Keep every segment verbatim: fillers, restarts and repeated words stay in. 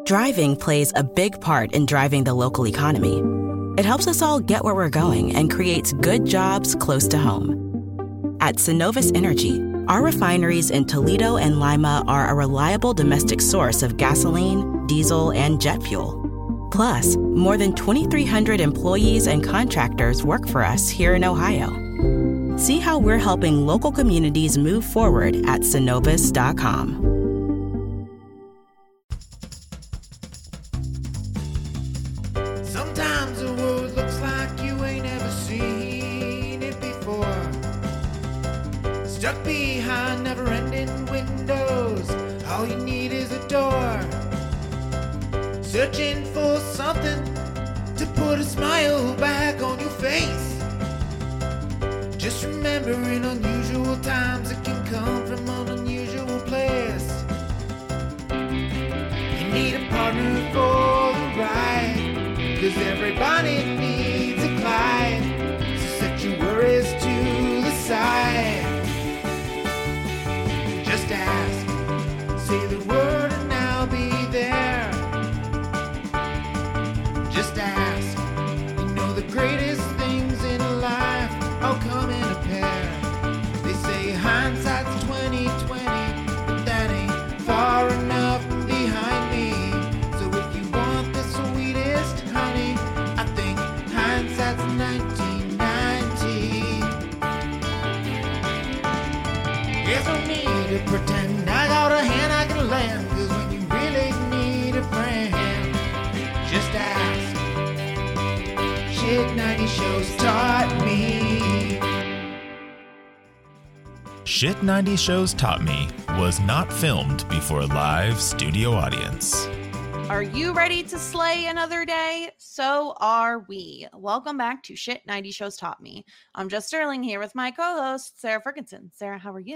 Driving plays a big part in driving the local economy. It helps us all get where we're going and creates good jobs close to home. At Synovus Energy, our refineries in Toledo and Lima are a reliable domestic source of gasoline, diesel, and jet fuel. Plus, more than twenty-three hundred employees and contractors work for us here in Ohio. See how we're helping local communities move forward at synovus dot com. Sometimes the world looks like you ain't ever seen it before. Stuck behind never-ending windows, all you need is a door. Searching for something to put a smile back on your face. Just remember, in unusual times, it can come from an unusual place. You need a partner for the ride, 'cause everybody needs a Clyde. So set your worries to the side. Just ask, say the word and I'll be there. Just ask, you know the greatest things in life all come in a pair. They say hindsight's twenty twenty, but that ain't far enough behind me. So if you want the sweetest honey, I think hindsight's nineteen ninety. There's no need to pretend I got a hand I can lend, 'cause when you really need a friend, just ask. Shit ninety Shows Taught Me. Shit ninety Shows Taught Me was not filmed before a live studio audience. Are you ready to slay another day? So are we. Welcome back to Shit ninety Shows Taught Me. I'm Jess Sterling here with my co-host, Sarah Ferguson. Sarah, how are you?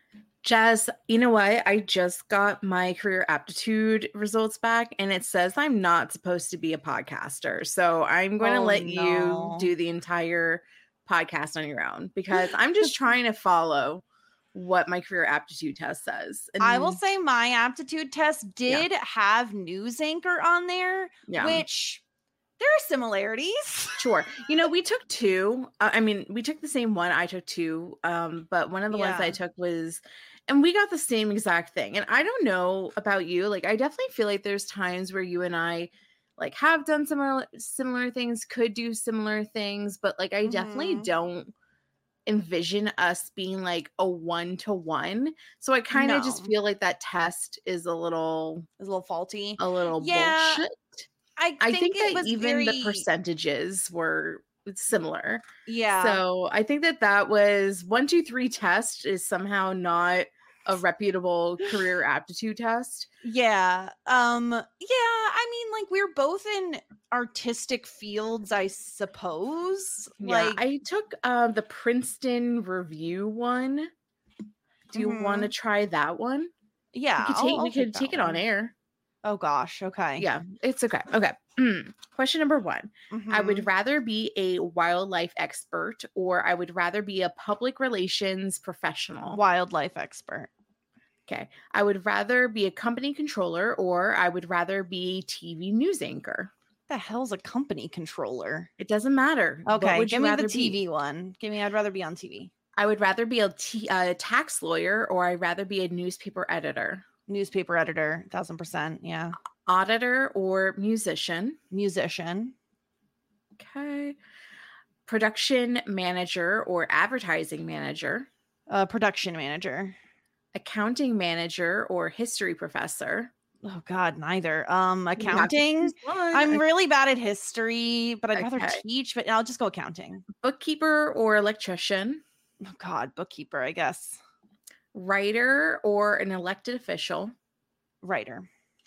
Jess, you know what? I just got my career aptitude results back, and it says I'm not supposed to be a podcaster. So I'm going to Oh, let no. you do the entire podcast on your own, because I'm just trying to follow what my career aptitude test says. And I will say my aptitude test did have news anchor on there, Yeah. which there are similarities. Sure. You know, we took two. Uh, I mean, we took the same one. I took two. Um, but one of the ones Yeah. I took was, and we got the same exact thing. And I don't know about you. Like, I definitely feel like there's times where you and I like have done similar similar things, could do similar things, but like I definitely Mhm. don't envision us being like a one to one. So I kind of just No. feel like that test is a little It's a little faulty. a little Yeah, bullshit. I I think, think it that was even very, the percentages were similar. yeah. So I think that that was one, two, three test is somehow not a reputable career aptitude test. Yeah. Um, yeah, I mean, like, we're both in artistic fields, I suppose. Yeah, Like, I took uh, the Princeton review one. Do you Mhm. want to try that one? yeah, We could I'll- take I'll we take could that take it on one. air. Oh gosh, okay. Yeah, it's okay. Okay. Question number one. I would Mhm. rather be a wildlife expert, or I would rather be a public relations professional. Wildlife expert. Okay. I would rather be a company controller, or I would rather be T V news anchor. What the hell's a company controller? It doesn't matter. What Okay, would give you me rather the T V be? one. Give me, I'd rather be on T V. I would rather be a, t- a tax lawyer, or I'd rather be a newspaper editor. Newspaper editor, thousand percent. Yeah. Auditor or musician. Musician. Okay. Production manager or advertising manager. Uh, production manager. Accounting manager or history professor. Oh God, neither. Um, You have to accounting. choose one. I'm really bad at history, but I'd rather Okay. teach, but I'll just go accounting. Bookkeeper or electrician. Oh God, bookkeeper, I guess. Writer or an elected official. Writer.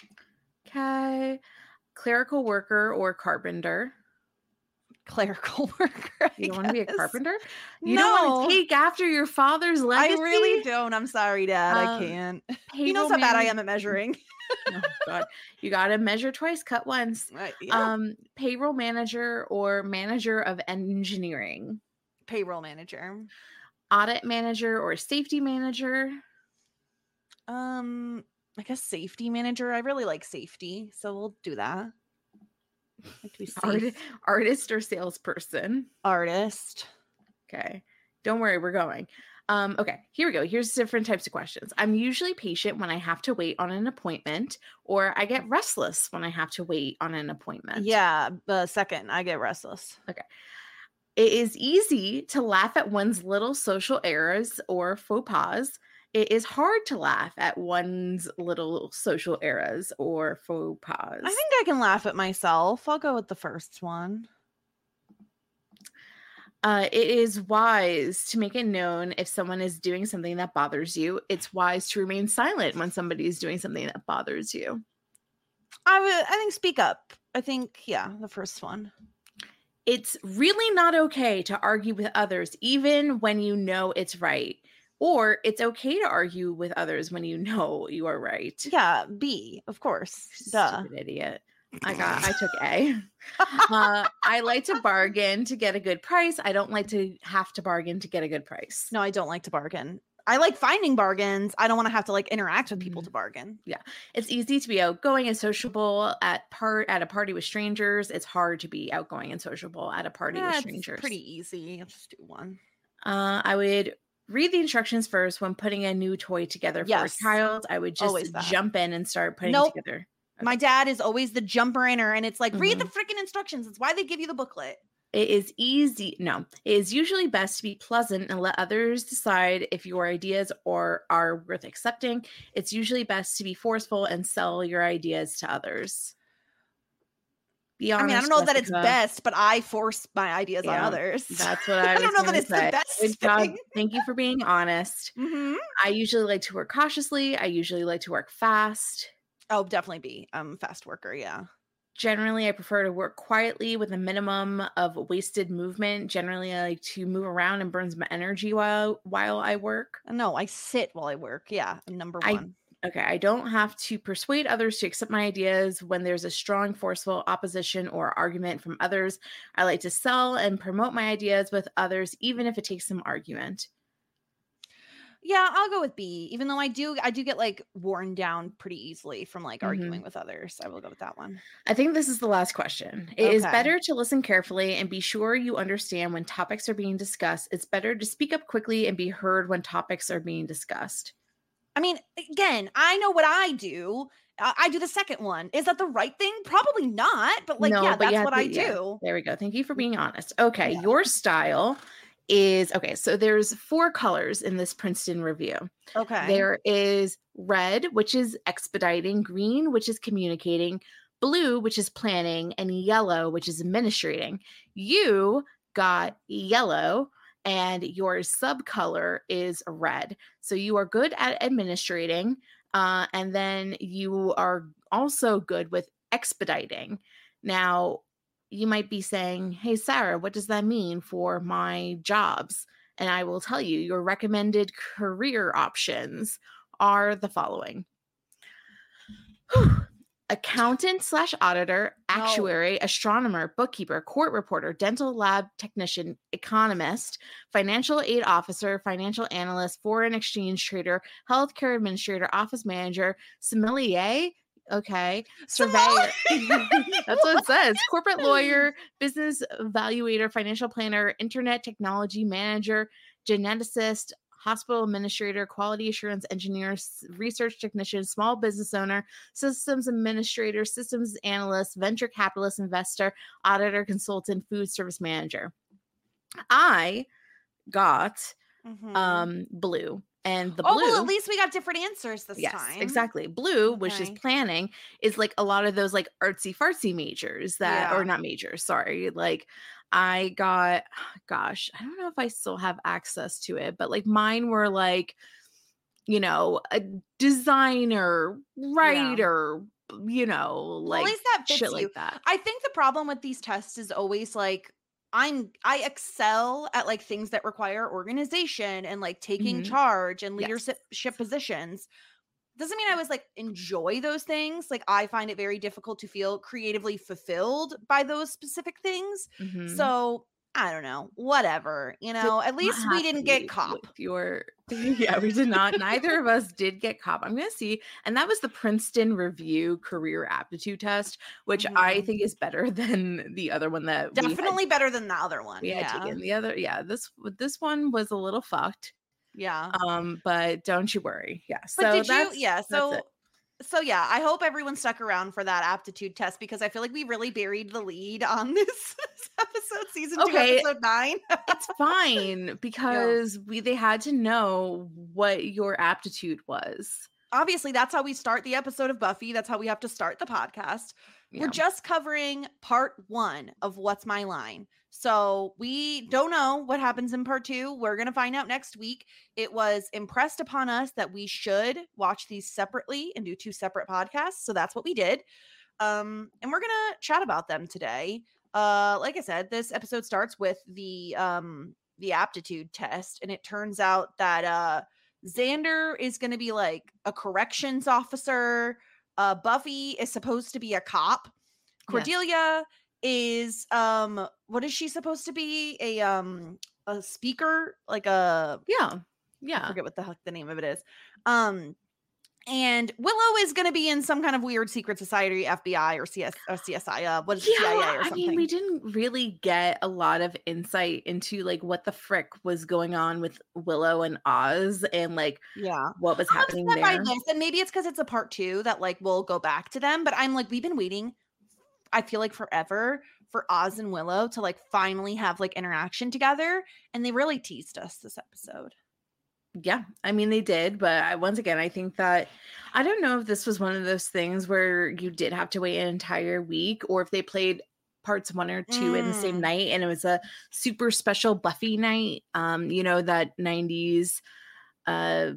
Okay. Clerical worker or carpenter. Clerical worker. I You don't want to be a guess. carpenter? You don't want No. to take after your father's I legacy? really don't. I'm sorry, Dad. I Um, can't. He Payroll knows how bad I man- am at measuring. Oh God. You gotta measure twice, cut once. Right, yeah. Um, payroll manager or manager of engineering. Payroll manager. Audit manager or safety manager. Um, I guess safety manager. I really like safety, so we'll do that. I like to be safe. Art- artist or salesperson? Artist. Okay. Don't worry, we're going. Um, okay, here we go. Here's different types of questions. I'm usually patient when I have to wait on an appointment, or I get restless when I have to wait on an appointment. Yeah, the second, I get restless. Okay. It is easy to laugh at one's little social errors or faux pas. It is hard to laugh at one's little social errors or faux pas. I think I can laugh at myself. I'll go with the first one. Uh, it is wise to make it known if someone is doing something that bothers you. It's wise to remain silent when somebody is doing something that bothers you. I would, I think speak up. I think, yeah, the first one. It's really not okay to argue with others, even when you know it's right. Or it's okay to argue with others when you know you are right. Yeah, B, of course. Duh. Stupid idiot. I got, I took A. Uh, I like to bargain to get a good price. I don't like to have to bargain to get a good price. No, I don't like to bargain. I like finding bargains. I don't want to have to like interact with people Mhm. to bargain. Yeah. It's easy to be outgoing and sociable at part at a party with strangers. It's hard to be outgoing and sociable at a party Yeah, with it's strangers. pretty easy. I'll just do one. Uh, I would read the instructions first when putting a new toy together for Yes. a child. I would just Always that. jump in and start putting Nope. it together. My dad is always the jumper inner, and it's like, read the Mm-hmm. freaking instructions. It's why they give you the booklet. It is easy. No, it is usually best to be pleasant and let others decide if your ideas or are worth accepting. It's usually best to be forceful and sell your ideas to others. Be honest, I mean, I don't know that it's Jessica. best, but I force my ideas on Yeah, others. That's what I I was don't know that gonna it's say. the best Good job. thing. Thank you for being honest. Mhm. I usually like to work cautiously. I usually like to work fast. Oh, definitely B. I'm a fast worker. Yeah. Generally, I prefer to work quietly with a minimum of wasted movement. Generally, I like to move around and burn some energy while while I work. No, I sit while I work. Yeah. I'm number I- one. Okay, I don't have to persuade others to accept my ideas when there's a strong, forceful opposition or argument from others. I like to sell and promote my ideas with others, even if it takes some argument. Yeah, I'll go with B. Even though I do, I do get like worn down pretty easily from like Mhm. arguing with others. I will go with that one. I think this is the last question. It is Okay. better to listen carefully and be sure you understand when topics are being discussed. It's better to speak up quickly and be heard when topics are being discussed. I mean, again, I know what I do. I, I do the second one. Is that the right thing? Probably not. But like, No, yeah, but you that's have what to- I yeah. do. There we go. Thank you for being honest. Okay, Yeah. your style is okay. So there's four colors in this Princeton review. Okay. There is red, which is expediting, green, which is communicating, blue, which is planning, and yellow, which is administrating. You got yellow, and your subcolor is red. So you are good at administrating, uh, and then you are also good with expediting. Now, you might be saying, hey, Sarah, what does that mean for my jobs? And I will tell you, your recommended career options are the following. Whew. Accountant slash auditor, No. actuary, astronomer, bookkeeper, court reporter, dental lab technician, economist, financial aid officer, financial analyst, foreign exchange trader, healthcare administrator, office manager, sommelier, okay, surveyor. That's what it says. Corporate lawyer, business evaluator, financial planner, internet technology manager, geneticist, hospital administrator, quality assurance engineer, s- research technician, small business owner, systems administrator, systems analyst, venture capitalist, investor, auditor, consultant, food service manager. I got Mhm. um blue, and the oh, blue well, at least we got different answers this yes, time. exactly. Blue, which is Okay. planning, is like a lot of those like artsy fartsy majors that, Yeah. or not majors, sorry. Like I got, gosh, I don't know if I still have access to it, but like mine were like, you know, a designer, writer, you know, Well, at like least that fits shit you. like that. I think the problem with these tests is always like I'm I excel at like things that require organization and like taking Mhm. charge and Yes. leadership ship positions. Doesn't mean I always like enjoy those things. Like I find it very difficult to feel creatively fulfilled by those specific things. Mhm. So I don't know, whatever, you know, at least we didn't get cop. Your yeah, we did not. Neither of us did get cop. I'm gonna see, and that was the Princeton Review Career Aptitude Test, which mm-hmm. I think is better than the other one that definitely we had, better than the other one. We yeah. had taken the other. Yeah, this this one was a little fucked. Yeah. Um, but don't you worry. Yeah. But so did you? that's, Yeah. So. That's it. So yeah, I hope everyone stuck around for that aptitude test because I feel like we really buried the lead on this episode, season okay. two, episode nine. It's fine because yeah. we they had to know what your aptitude was. Obviously, that's how we start the episode of Buffy. That's how we have to start the podcast. Yeah. We're just covering part one of What's My Line. So we don't know what happens in part two. We're going to find out next week. It was impressed upon us that we should watch these separately and do two separate podcasts. So that's what we did. Um, and we're going to chat about them today. Uh, like I said, this episode starts with the, um, the aptitude test. And it turns out that, uh, Xander is going to be like a corrections officer. Uh, Buffy is supposed to be a cop. Cordelia yes. is, um, what is she supposed to be? A, um, a speaker, like a, yeah. Yeah. I forget what the heck the name of it is. Um, and Willow is going to be in some kind of weird secret society, F B I or C S or C S I, uh, what is it, yeah, C I A or something. I mean, we didn't really get a lot of insight into like what the frick was going on with Willow and Oz and like yeah, what was I'm happening upset there. By this, and maybe it's because it's a part two that like we'll go back to them. But I'm like, we've been waiting, I feel like forever for Oz and Willow to like finally have like interaction together, and they really teased us this episode. Yeah, I mean, they did. But I, once again, I think that I don't know if this was one of those things where you did have to wait an entire week or if they played parts one or two mm. in the same night and it was a super special Buffy night. Um, you know, that nineties uh,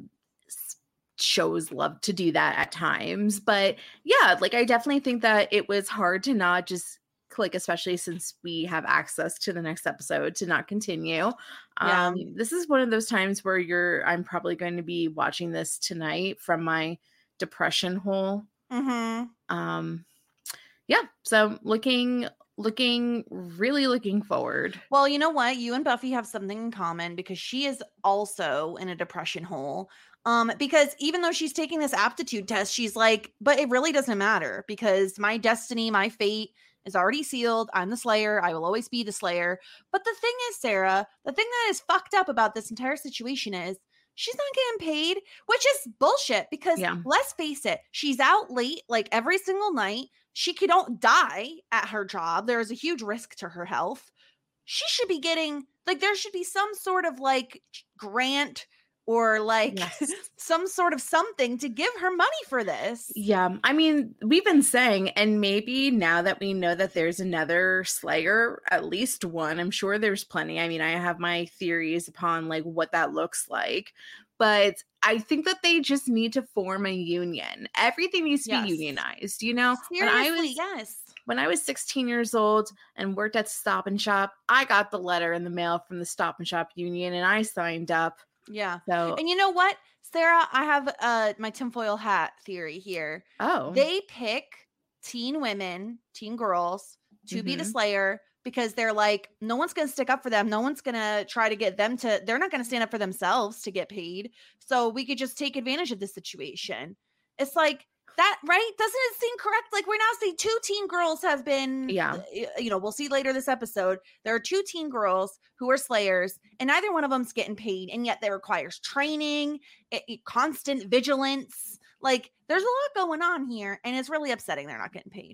shows love to do that at times. But yeah, like I definitely think that it was hard to not just click, especially since we have access to the next episode, to not continue. Yeah. Um, this is one of those times where you're, I'm probably going to be watching this tonight from my depression hole. Mm-hmm. Um, yeah. So looking, looking, really looking forward. Well, you know what? You and Buffy have something in common because she is also in a depression hole. Um, because even though she's taking this aptitude test, she's like, but it really doesn't matter because my destiny, my fate is already sealed. I'm the Slayer. I will always be the Slayer. But the thing is, Sarah, the thing that is fucked up about this entire situation is she's not getting paid, which is bullshit because yeah. let's face it, she's out late like every single night. She could don't die at her job. There is a huge risk to her health. She should be getting like, there should be some sort of like grant or like yes. some sort of something to give her money for this. Yeah. I mean, we've been saying, and maybe now that we know that there's another Slayer, at least one, I'm sure there's plenty. I mean, I have my theories upon like what that looks like, but I think that they just need to form a union. Everything needs to yes. be unionized, you know? Seriously, when I was, yes. When I was sixteen years old and worked at Stop and Shop, I got the letter in the mail from the Stop and Shop union and I signed up. Yeah. So, and you know what, Sarah, I have uh my tinfoil hat theory here. Oh. They pick teen women, teen girls to mm-hmm. be the Slayer because they're like, no one's going to stick up for them. No one's going to try to get them to, they're not going to stand up for themselves to get paid. So we could just take advantage of this situation. It's like that, right? Doesn't it seem correct? Like we're now seeing two teen girls have been, yeah. you know, we'll see later this episode. There are two teen girls who are Slayers and neither one of them's getting paid. And yet that requires training, it, it, constant vigilance. Like there's a lot going on here and it's really upsetting. They're not getting paid.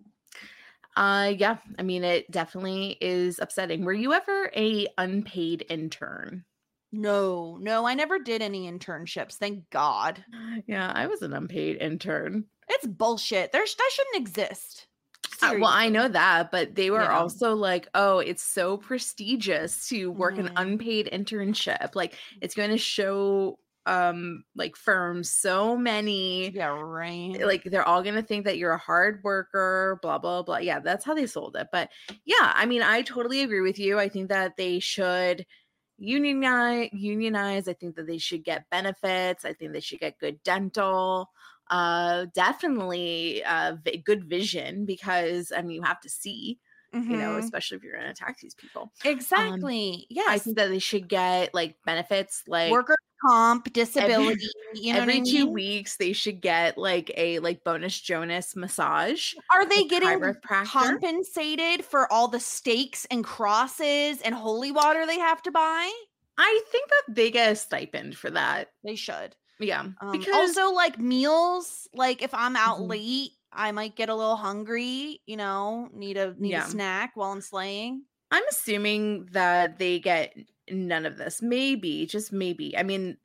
Uh, yeah. I mean, it definitely is upsetting. Were you ever a unpaid intern? No, no, I never did any internships. Thank God. Yeah, I was an unpaid intern. It's bullshit. There's that shouldn't exist. Uh, well, I know that, but they were yeah. also like, oh, it's so prestigious to work mm. an unpaid internship. Like it's going to show um like firms so many yeah right like they're all gonna think that you're a hard worker, blah blah blah. Yeah, that's how they sold it. But yeah, I mean, I totally agree with you. I think that they should unionize unionize I think that they should get benefits. I think they should get good dental, uh definitely uh v- good vision, because I mean you have to see mm-hmm. you know, especially if you're going to attack these people. Exactly. Um, yes. I think that they should get like benefits like worker comp, disability, every, you know every what I two mean? weeks they should get like a like bonus Jonas massage. Are they like getting compensated for all the stakes and crosses and holy water they have to buy? I think that they get a stipend for that. They should. Yeah. Um, because also like meals, like if I'm out mm-hmm. late, I might get a little hungry, you know, need a need yeah. a snack while I'm slaying. I'm assuming that they get none of this. Maybe, just maybe. I mean,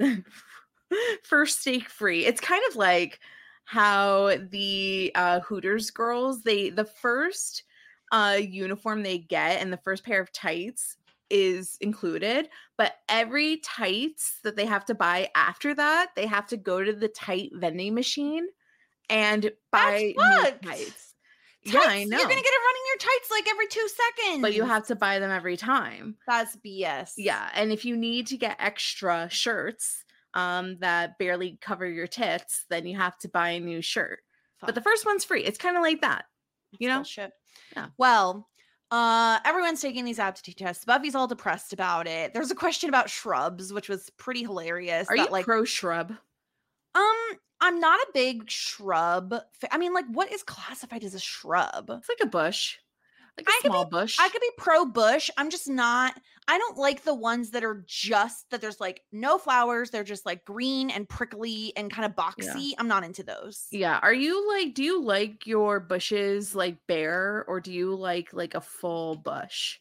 for steak free, it's kind of like how the uh, Hooters girls, they the first uh, uniform they get and the first pair of tights is included, but every tights that they have to buy after that, they have to go to the tight vending machine and buy new tights. Tights, yeah, I know. You're gonna get it running your tights like every two seconds. But you have to buy them every time. That's B S. Yeah, and if you need to get extra shirts um, that barely cover your tits, then you have to buy a new shirt. Fuck. But the first one's free. It's kind of like that, you know? Bullshit. Yeah. Well, uh, everyone's taking these aptitude tests. Buffy's all depressed about it. There's a question about shrubs, which was pretty hilarious. Are that, you like, pro shrub? Um, I'm not a big shrub. Fa- I mean, like, what is classified as a shrub? It's like a bush, like a I small could be, bush. I could be pro bush. I'm just not. I don't like the ones that are just that there's like no flowers. They're just like green and prickly and kind of boxy. Yeah. I'm not into those. Yeah. Are you like? Do you like your bushes like bare, or do you like like a full bush?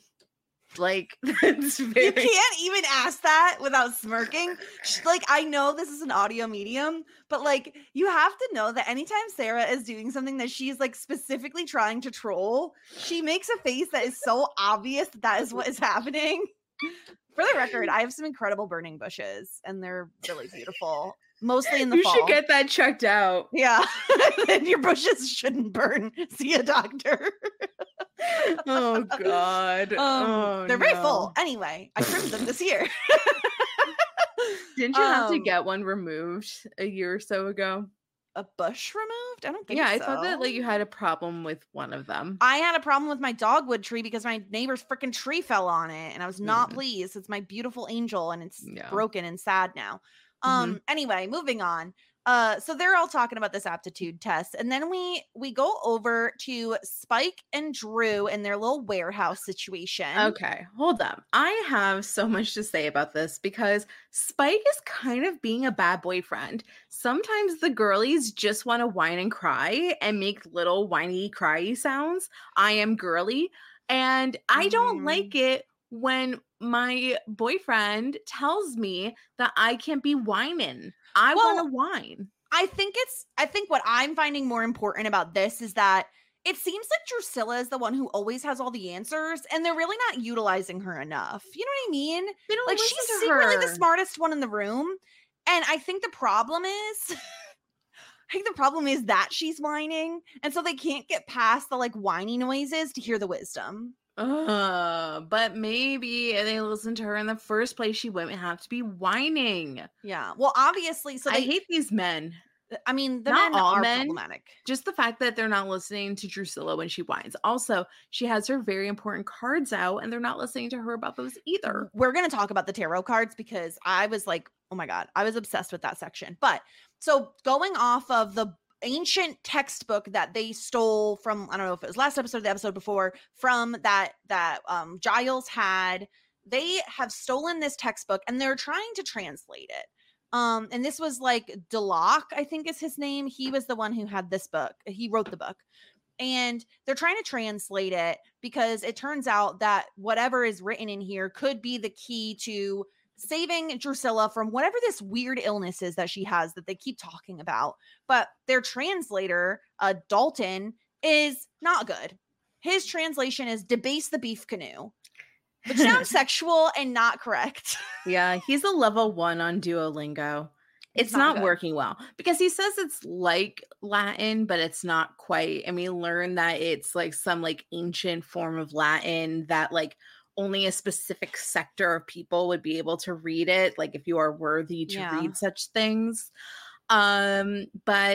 Like that's very... You can't even ask that without smirking. Like, I know this is an audio medium, but like you have to know that anytime Sarah is doing something that she's like specifically trying to troll, she makes a face that is so obvious that that is what is happening. For the record, I have some incredible burning bushes and they're really beautiful. Mostly in the you fall. You should get that checked out. Yeah. And your bushes shouldn't burn. See a doctor. Oh God. Um, oh, they're no. very full. Anyway, I trimmed them this year. Didn't you um, have to get one removed a year or so ago? A bush removed? I don't think yeah, so. I thought that like you had a problem with one of them. I had a problem with my dogwood tree because my neighbor's freaking tree fell on it and I was not mm. pleased. It's my beautiful angel and it's yeah. broken and sad now. Um, mm-hmm. Anyway, moving on. Uh, so they're all talking about this aptitude test, and then we we go over to Spike and Drew in their little warehouse situation. Okay, hold up. I have so much to say about this because Spike is kind of being a bad boyfriend. Sometimes the girlies just want to whine and cry and make little whiny cry sounds. I am girly, and I don't mm. like it when my boyfriend tells me that I can't be whining. I well, want to whine. I think it's, I think what I'm finding more important about this is that it seems like Drusilla is the one who always has all the answers and they're really not utilizing her enough. You know what I mean? They don't like listen she's to secretly her. the smartest one in the room. And I think the problem is, I think the problem is that she's whining. And so they can't get past the like whiny noises to hear the wisdom. Uh, but maybe if they listened to her in the first place, she wouldn't have to be whining. Yeah. Well, obviously, so they, I hate these men. I mean, the not men all are men, problematic. Just the fact that they're not listening to Drusilla when she whines. Also, she has her very important cards out, and they're not listening to her about those either. We're going to talk about the tarot cards because I was like, oh my God, I was obsessed with that section. But so going off of the ancient textbook that they stole from, I don't know if it was last episode or the episode before, from that that um Giles had, they have stolen this textbook and they're trying to translate it. Um and this was like Deloc, I think is his name. He was the one who had this book. He wrote the book. And they're trying to translate it because it turns out that whatever is written in here could be the key to saving Drusilla from whatever this weird illness is that she has that they keep talking about. But their translator, uh, Dalton, is not good. His translation is debase the beef canoe, which sounds sexual and not correct. Yeah, he's a level one on Duolingo. It's, it's not, not working well because he says it's like Latin, but it's not quite. And we learned that it's like some like ancient form of Latin that like only a specific sector of people would be able to read it, like if you are worthy to yeah. read such things. Um, but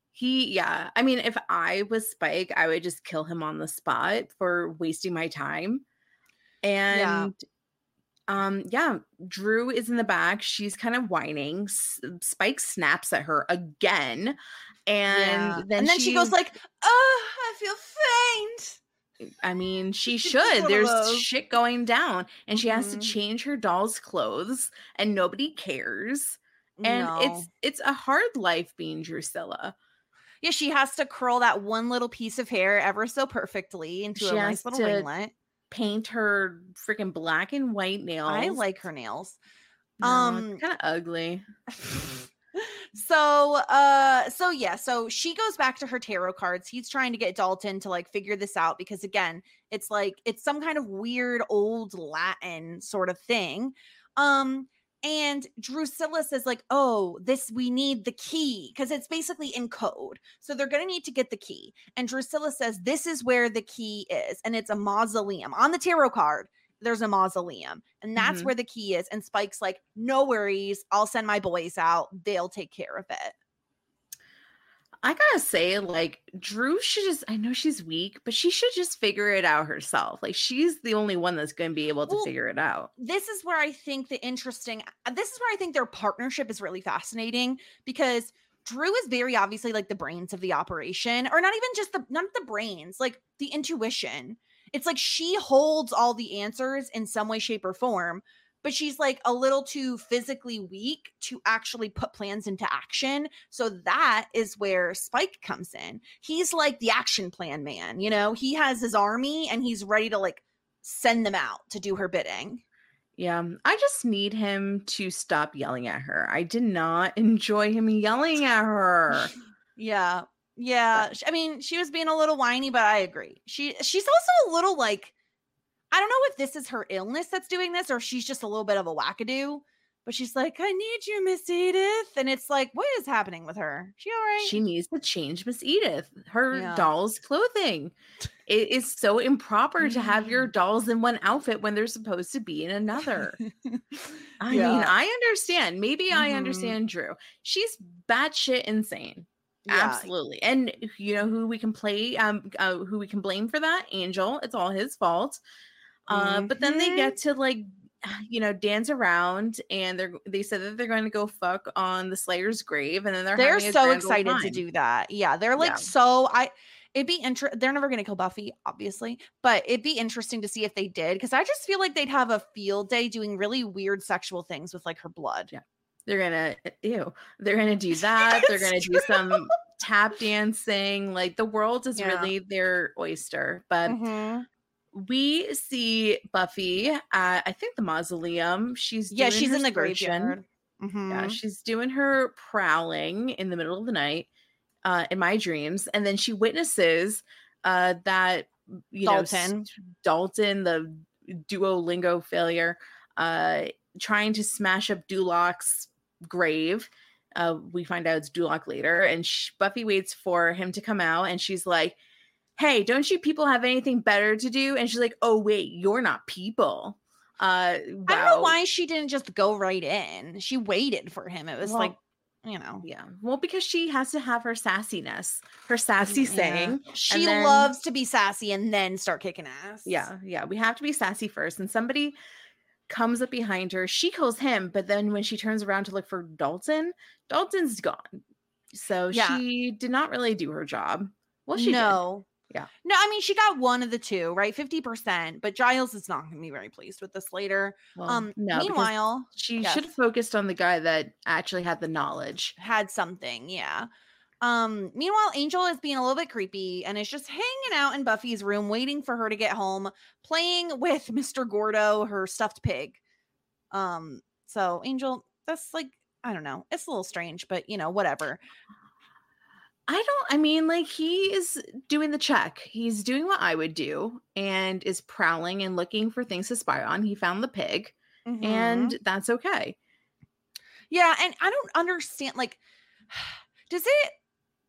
He, yeah. I mean, if I was Spike, I would just kill him on the spot for wasting my time. And yeah, um, yeah, Drew is in the back. She's kind of whining. S- Spike snaps at her again. And yeah. then, and then she, she goes like, oh, I feel faint. I mean, she should. There's shit going down. And she mm-hmm. has to change her doll's clothes. And nobody cares. And no. it's it's a hard life being Drusilla. Yeah, she has to curl that one little piece of hair ever so perfectly into she a nice little ringlet. Paint her freaking black and white nails. I like her nails. No, um, kind of ugly. so, uh, so yeah, so she goes back to her tarot cards. He's trying to get Dalton to like figure this out because again, it's like it's some kind of weird old Latin sort of thing. Um. And Drusilla says like, oh, this, we need the key because it's basically in code. So they're going to need to get the key. And Drusilla says, this is where the key is. And it's a mausoleum. On the tarot card, there's a mausoleum. And that's mm-hmm. where the key is. And Spike's like, no worries. I'll send my boys out. They'll take care of it. I gotta say, like, Drew should just, I know she's weak, but she should just figure it out herself. Like, she's the only one that's going to be able to well, figure it out. This is where I think the interesting, this is where I think their partnership is really fascinating because Drew is very obviously like the brains of the operation, or not even just the, not the brains, like the intuition. It's like she holds all the answers in some way, shape, or form. But she's like a little too physically weak to actually put plans into action. So that is where Spike comes in. He's like the action plan man, you know, he has his army and he's ready to like send them out to do her bidding. Yeah, I just need him to stop yelling at her. I did not enjoy him yelling at her. yeah. Yeah. But I mean, she was being a little whiny, but I agree. She she's also a little like, I don't know if this is her illness that's doing this or if she's just a little bit of a wackadoo, but she's like, I need you, Miss Edith. And it's like, what is happening with her? She all right? She needs to change Miss Edith, her yeah. doll's clothing. It is so improper to have your dolls in one outfit when they're supposed to be in another. I yeah. mean, I understand. Maybe mm-hmm. I understand Drew. She's batshit insane. Yeah. Absolutely. And you know who we can play, um, uh, who we can blame for that? Angel. It's all his fault. Uh, mm-hmm. But then they get to like, you know, dance around, and they're they said that they're going to go fuck on the Slayer's grave, and then they're they're so excited to do that. Yeah, they're like yeah. so. I it'd be interesting. They're never going to kill Buffy, obviously, but it'd be interesting to see if they did because I just feel like they'd have a field day doing really weird sexual things with like her blood. Yeah, they're gonna ew. They're gonna do that. They're gonna true. do some tap dancing. Like the world is yeah. really their oyster, but. Mm-hmm. We see Buffy at, I think, the mausoleum. She's yeah, she's in the searching. graveyard. Mm-hmm. Yeah, she's doing her prowling in the middle of the night, uh, in my dreams, and then she witnesses uh, that you Dalton, know, Dalton, the Duolingo failure, uh, trying to smash up Duloch's grave. Uh, we find out it's Duloch later, and she, Buffy waits for him to come out, and she's like, hey, don't you people have anything better to do? And she's like, oh, wait, you're not people. Uh, wow. I don't know why she didn't just go right in. She waited for him. It was well, like, you know. Yeah. Well, because she has to have her sassiness, her sassy yeah. saying. She then, loves to be sassy and then start kicking ass. Yeah. Yeah. We have to be sassy first. And somebody comes up behind her. She kills him. But then when she turns around to look for Dalton, Dalton's gone. So yeah. she did not really do her job. Well, she no. did. Yeah. No, I mean, she got one of the two, right? fifty percent, but Giles is not going to be very pleased with this later. Well, um, no, meanwhile, she yes. should have focused on the guy that actually had the knowledge. Had something, yeah. Um, meanwhile, Angel is being a little bit creepy and is just hanging out in Buffy's room, waiting for her to get home, playing with Mister Gordo, her stuffed pig. Um, so Angel, that's like, I don't know. It's a little strange, but you know, whatever. I don't, I mean, like, he is doing the check. He's doing what I would do and is prowling and looking for things to spy on. He found the pig, mm-hmm. and that's okay. Yeah, and I don't understand, like, does it,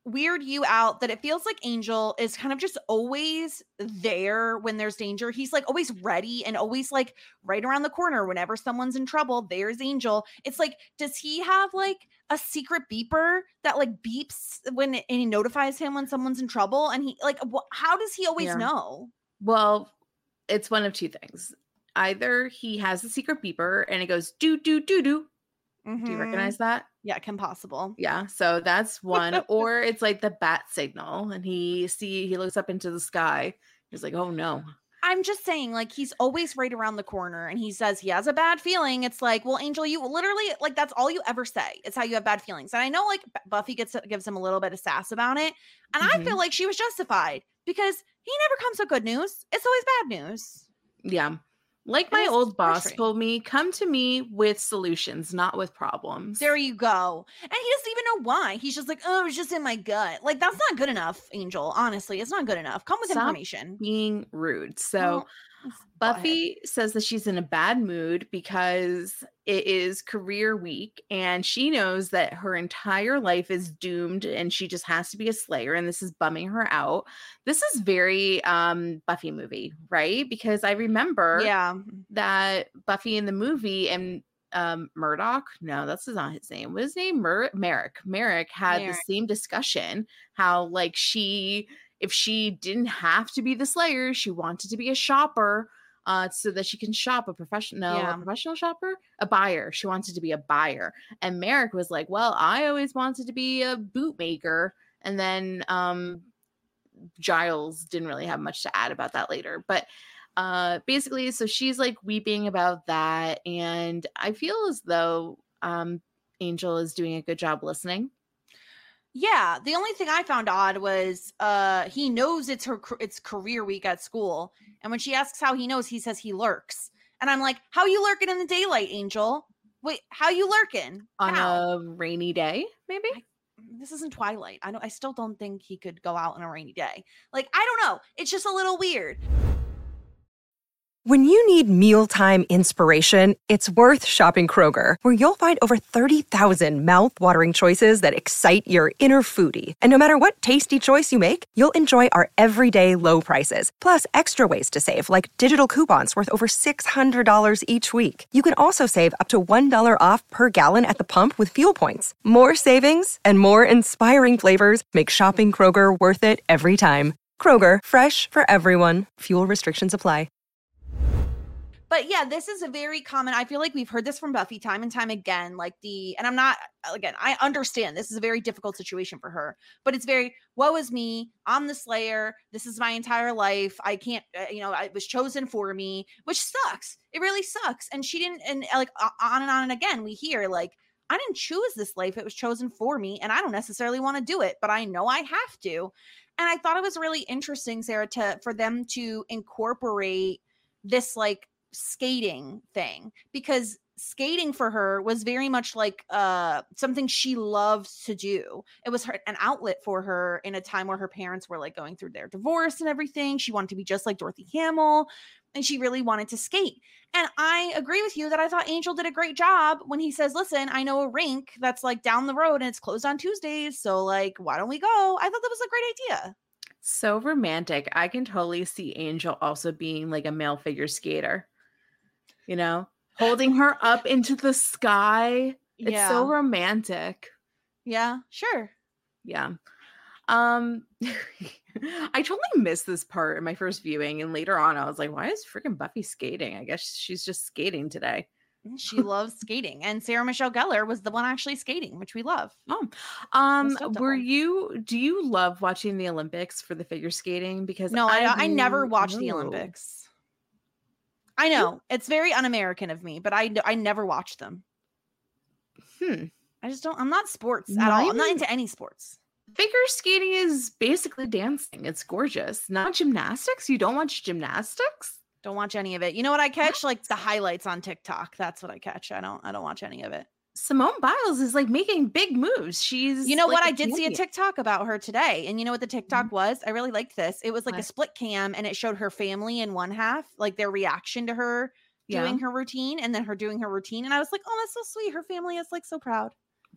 weird you out that it feels like Angel is kind of just always there when there's danger. He's like always ready and always like right around the corner whenever someone's in trouble. There's Angel. It's like, does he have like a secret beeper that like beeps when it, and he notifies him when someone's in trouble? And he like, wh- how does he always Yeah. know? Well, it's one of two things. Either he has a secret beeper and it goes do do do do. Mhm. Do you recognize that? Yeah, Kim Possible. Yeah, so that's one. Or it's like the bat signal, and he see he looks up into the sky. He's like, "Oh no!" I'm just saying, like, he's always right around the corner, and he says he has a bad feeling. It's like, well, Angel, you literally like that's all you ever say. It's how you have bad feelings, and I know like Buffy gets gives him a little bit of sass about it, and Mhm. I feel like she was justified because he never comes with good news. It's always bad news. Yeah, like It my is old boss frustrating. told me, "Come to me with solutions, not with problems." There you go. And he doesn't even know why. He's just like, oh, it's just in my gut. Like, that's not good enough, Angel. Honestly, it's not good enough. Come with Stop information. being rude. So. Well, it's Buffy says that she's in a bad mood because it is career week and she knows that her entire life is doomed and she just has to be a slayer, and this is bumming her out. This is very um Buffy movie, right? Because I remember yeah. that Buffy in the movie and um Murdoch, no, that's not his name. What is his name? Mer- Merrick. Merrick had Merrick. the same discussion, how like she if she didn't have to be the slayer, she wanted to be a shopper uh, so that she can shop a professional, Yeah. a professional shopper, a buyer. She wanted to be a buyer. And Merrick was like, well, I always wanted to be a bootmaker. And then um, Giles didn't really have much to add about that later. But uh, basically, so she's like weeping about that. And I feel as though um, Angel is doing a good job listening. Yeah, the only thing I found odd was uh he knows it's her it's career week at school, and when she asks how he knows, he says he lurks. And I'm like, how you lurking in the daylight, Angel? Wait, how you lurking? On How? a rainy day, maybe? I- This isn't Twilight. I don't I still don't think he could go out on a rainy day. Like, I don't know. It's just a little weird. When you need mealtime inspiration, it's worth shopping Kroger, where you'll find over thirty thousand mouthwatering choices that excite your inner foodie. And no matter what tasty choice you make, you'll enjoy our everyday low prices, plus extra ways to save, like digital coupons worth over six hundred dollars each week. You can also save up to one dollar off per gallon at the pump with fuel points. More savings and more inspiring flavors make shopping Kroger worth it every time. Kroger, fresh for everyone. Fuel restrictions apply. But yeah, this is a very common. I feel like we've heard this from Buffy time and time again. Like the, and I'm not, again, I understand this is a very difficult situation for her, but it's very, woe is me. I'm the Slayer. This is my entire life. I can't, uh, you know, it was chosen for me, which sucks. It really sucks. And she didn't, and uh, like on and on and again, we hear like, I didn't choose this life. It was chosen for me. And I don't necessarily want to do it, but I know I have to. And I thought it was really interesting, Sarah, to, for them to incorporate this like, skating thing, because skating for her was very much like uh something she loves to do. It was her an outlet for her in a time where her parents were like going through their divorce and everything. She wanted to be just like Dorothy Hamill, and she really wanted to skate. And I agree with you that I thought Angel did a great job when he says, listen, I know a rink that's like down the road and it's closed on Tuesdays, so like why don't we go? I thought that was a great idea. So romantic. I can totally see Angel also being like a male figure skater. You know, holding her up into the sky. It's Yeah. so romantic. Yeah, sure. Yeah. Um, I totally missed this part in my first viewing, and later on I was like, why is freaking Buffy skating? I guess she's just skating today. She loves skating, and Sarah Michelle Gellar was the one actually skating, which we love. Oh, um, stoked on were her. you? Do you love watching the Olympics for the figure skating? Because No, I, I never do- watched the no. Olympics. I know it's very un-American of me, but I I never watched them. Hmm. I just don't. I'm not sports at Not all. I'm not even- into any sports. Figure skating is basically dancing. It's gorgeous. Not gymnastics. You don't watch gymnastics? Don't watch any of it. You know what I catch? Like the highlights on TikTok. That's what I catch. I don't. I don't watch any of it. Simone Biles is like making big moves. She's You know like what? a I did see a champion. TikTok about her today, and you know what the TikTok Mm-hmm. was? I really liked this. It was like a What? split cam, and it showed her family in one half, like their reaction to her Yeah. doing her routine, and then her doing her routine. And I was like, oh, that's so sweet. Her family is like so proud.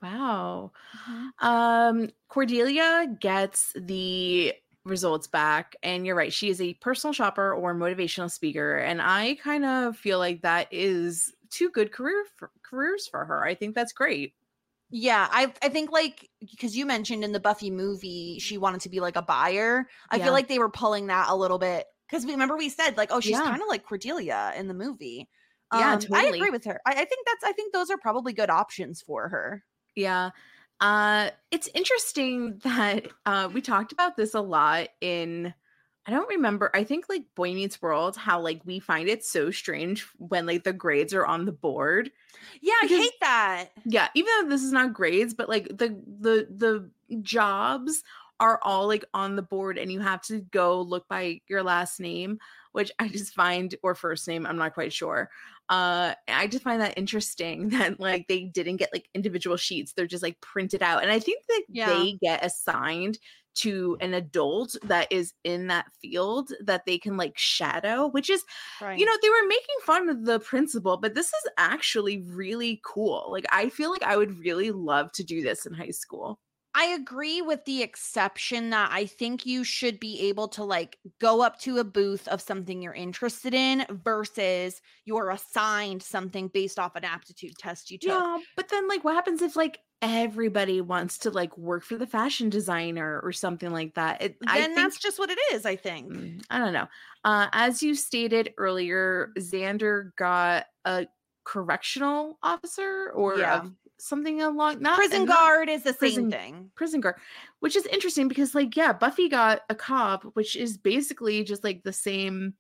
Wow. Mhm. Um, Cordelia gets the results back, and you're right. She is a personal shopper or motivational speaker, and I kind of feel like that is two good career for, careers for her. I think that's great. Yeah, I I think like because you mentioned in the Buffy movie she wanted to be like a buyer. I Yeah. feel like they were pulling that a little bit because we remember we said like, oh, she's Yeah. kind of like Cordelia in the movie. Yeah, Um, I totally. agree with her. I, I think that's I think those are probably good options for her. Yeah. Uh, it's interesting that uh, we talked about this a lot in, I don't remember, I think like Boy Meets World, how like we find it so strange when like the grades are on the board. Yeah, Because- I hate that. Yeah, even though this is not grades, but like the the the jobs are all like on the board and you have to go look by your last name, which I just find, or first name, I'm not quite sure. Uh I just find that interesting that like they didn't get like individual sheets. They're just like printed out. And I think that Yeah. they get assigned to an adult that is in that field that they can like shadow, which is, Right. you know, they were making fun of the principal, but this is actually really cool. Like, I feel like I would really love to do this in high school. I agree with the exception that I think you should be able to like go up to a booth of something you're interested in versus you're assigned something based off an aptitude test you took. Yeah, but then like what happens if like everybody wants to like work for the fashion designer or something like that? It, I Then think, that's just what it is, I think. Mm, I don't know. Uh, as you stated earlier, Xander got a correctional officer or Yeah. a, something along not Prison and not- guard is the same prison- thing. prison guard, which is interesting because like yeah, Buffy got a cop, which is basically just like the same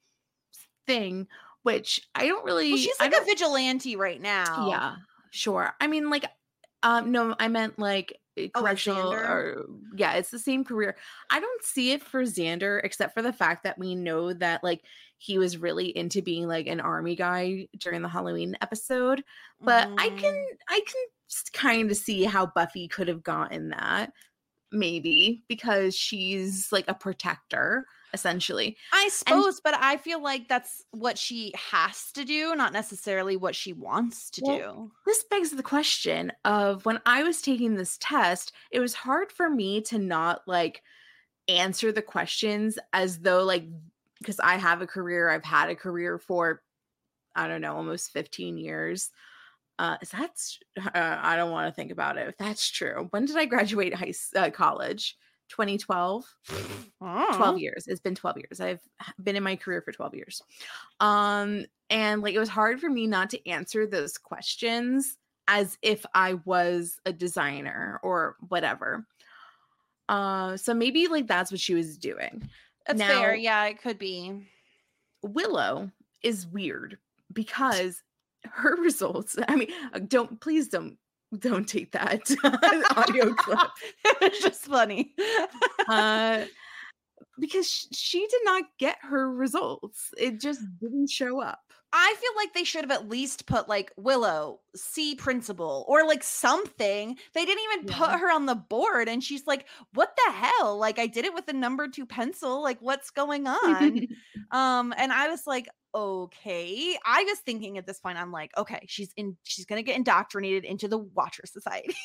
thing, which I don't really Well, she's I like a don't- vigilante right now. yeah, sure. I mean, like, um, no, I meant like a Oh, correctional, Xander? or yeah, it's the same career. I don't see it for Xander, except for the fact that we know that like he was really into being like an army guy during the Halloween episode. But I Mhm. can, I can kind of see how Buffy could have gotten that, maybe because she's like a protector, essentially. I suppose, but I feel like that's what she has to do, not necessarily what she wants to Well, do. This begs the question of when I was taking this test, it was hard for me to not like answer the questions as though like, because I have a career, I've had a career for, I don't know, almost fifteen years. Uh, is that, s- uh, I don't want to think about it. If that's true. When did I graduate high s- uh, college? twenty twelve. twelve years. It's been twelve years. I've been in my career for twelve years. Um, and like it was hard for me not to answer those questions as if I was a designer or whatever. Uh, so maybe like that's what she was doing. That's Now- fair. Yeah, it could be. Willow is weird because her results, I mean, uh, don't please don't don't take that audio clip. It's just funny. Uh because sh- she did not get her results. It just didn't show up. I feel like they should have at least put like Willow, C principal, or like something. They didn't even Yeah. put her on the board, and she's like, "What the hell? Like, I did it with a number two pencil. Like, what's going on?" um, and I was like, "Okay." I was thinking at this point, I'm like, "Okay, she's in. She's gonna get indoctrinated into the Watcher Society."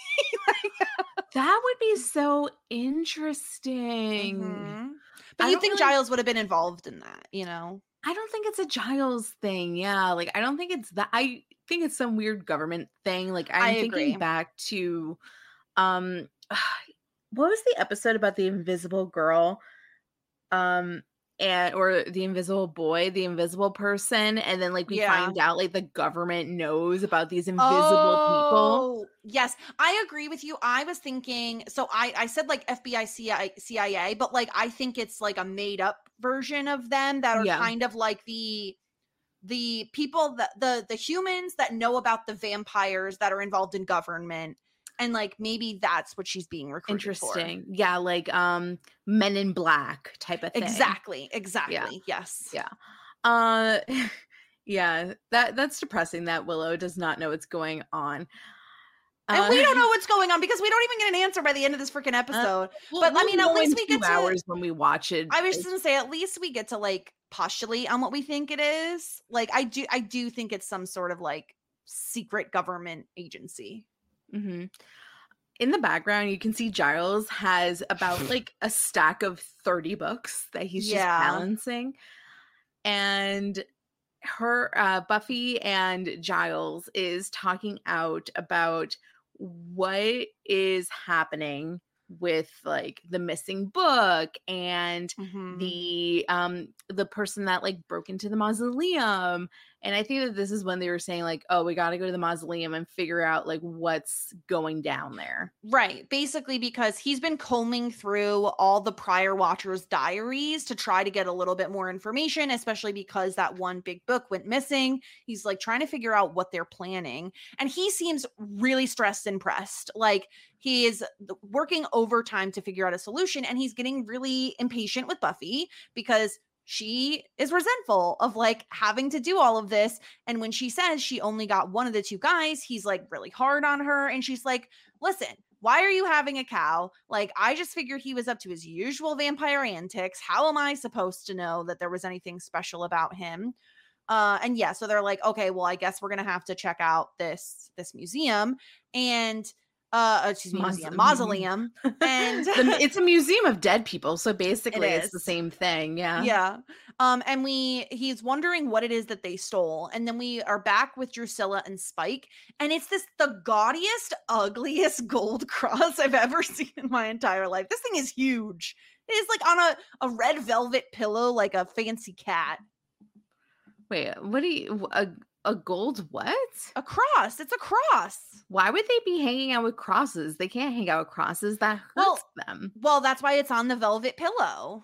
That would be so interesting. Mhm. But I you don't think really- Giles would have been involved in that? You know? I don't think it's a Giles thing. Yeah, like I don't think it's that. I think it's some weird government thing. Like I'm I thinking agree. back to, um, what was the episode about the invisible girl, um, and or the invisible boy, the invisible person, and then like we Yeah. find out like the government knows about these invisible people. Oh, yes, I agree with you. I was thinking, so I I said like F B I, C I A, but like I think it's like a made up version of them that are Yeah. kind of like the the people that the the humans that know about the vampires that are involved in government, and like maybe that's what she's being recruited for. Interesting. Yeah, like um Men in Black type of thing. Exactly. Exactly. Yes. Yeah. Uh yeah, that that's depressing that Willow does not know what's going on. And Uh, we don't know what's going on because we don't even get an answer by the end of this freaking episode. we'll- but I we'll mean, at know least in we two get to- hours when we watch it. I was just It's- gonna say, at least we get to like postulate on what we think it is. Like, I do, I do think it's some sort of like secret government agency. Mhm. in the background, you can see Giles has about like a stack of thirty books that he's just Yeah. balancing. And her, uh, Buffy and Giles is talking out about what is happening with like the missing book and Mhm. the um the person that like broke into the mausoleum. And I think that this is when they were saying like, oh, we got to go to the mausoleum and figure out like what's going down there. Right. Basically, because he's been combing through all the prior watchers' diaries to try to get a little bit more information, especially because that one big book went missing. He's like trying to figure out what they're planning. And he seems really stressed and pressed. Like he is working overtime to figure out a solution. And he's getting really impatient with Buffy because she is resentful of like having to do all of this. And when she says she only got one of the two guys, he's like really hard on her. And she's like, listen, why are you having a cow? Like, I just figured he was up to his usual vampire antics. How am I supposed to know that there was anything special about him? Uh, and yeah, so they're like, okay, well, I guess we're going to have to check out this, this museum and uh excuse me, museum, mausoleum. And The- it's a museum of dead people, so basically It it's is. the same thing. Yeah. yeah. Um, and we he's wondering what it is that they stole. And then we are back with Drusilla and Spike, and it's this the gaudiest, ugliest gold cross I've ever seen in my entire life. This thing is huge. It is like on a, a red velvet pillow, like a fancy cat. Wait, what do you a a gold what? A cross. It's a cross. Why would they be hanging out with crosses? They can't hang out with crosses. That hurts Well, them. Well, that's why it's on the velvet pillow.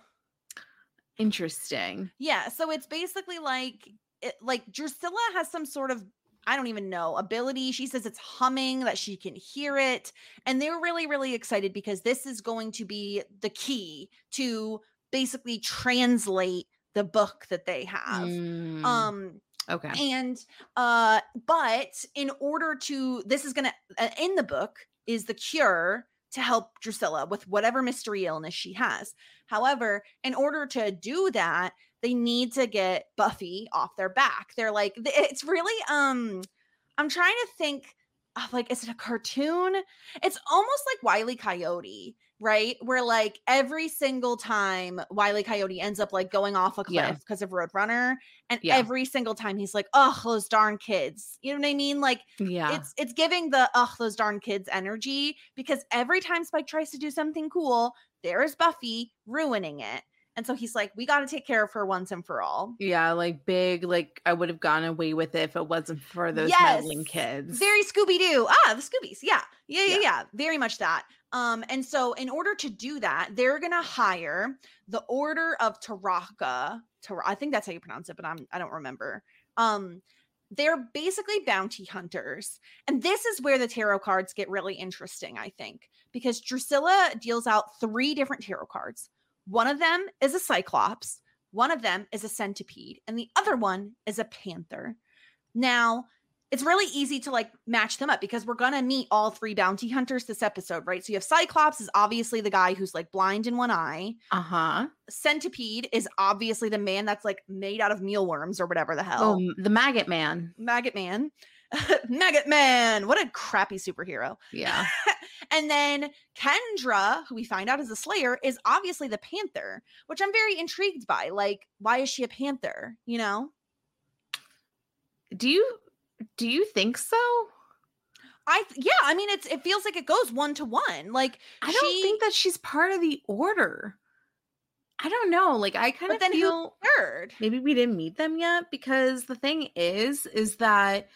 Interesting. Yeah, so it's basically like it, like Drusilla has some sort of, I don't even know, ability. She says it's humming, that she can hear it, and they're really really excited because this is going to be the key to basically translate the book that they have. Mm, Um okay. and uh but in order to this is going to uh, in the book is the cure to help Drusilla with whatever mystery illness she has. However, in order to do that, they need to get Buffy off their back. They're like, th- it's really, um, I'm trying to think of like, is it a cartoon? It's almost like Wile E. Coyote, right? Where like every single time Wile E. Coyote ends up like going off a Yeah. cliff because of Roadrunner, and Yeah. every single time he's like, oh, those darn kids. You know what I mean? Like, Yeah. it's it's giving the ugh those darn kids energy, because every time Spike tries to do something cool, there is Buffy ruining it. And so he's like, we got to take care of her once and for all. Yeah, like big, like I would have gone away with it if it wasn't for those Yes. meddling kids. Very Scooby-Doo. Ah, the Scoobies. Yeah. Yeah, yeah, Yeah. yeah. Very much that. Um, and so in order to do that, they're gonna hire the Order of Taraka. Tar- I think that's how you pronounce it, but I'm I don't remember. Um, they're basically bounty hunters. And this is where the tarot cards get really interesting, I think, because Drusilla deals out three different tarot cards. One of them is a Cyclops, one of them is a centipede, and the other one is a panther. Now, it's really easy to like match them up because we're going to meet all three bounty hunters this episode, right? So you have Cyclops is obviously the guy who's like blind in one eye. Uh-huh. Centipede is obviously the man that's like made out of mealworms or whatever the hell. Oh, m- the maggot man. Maggot Man. Maggot Man. What a crappy superhero. Yeah. And then Kendra, who we find out is a Slayer, is obviously the Panther, which I'm very intrigued by. Like, why is she a Panther? You know? Do you do you think so? I th- yeah, I mean it's it feels like it goes one to one. Like I don't she, think that she's part of the order. I don't know. Like I kind but of then feel who's third? maybe we didn't meet them yet, because the thing is is that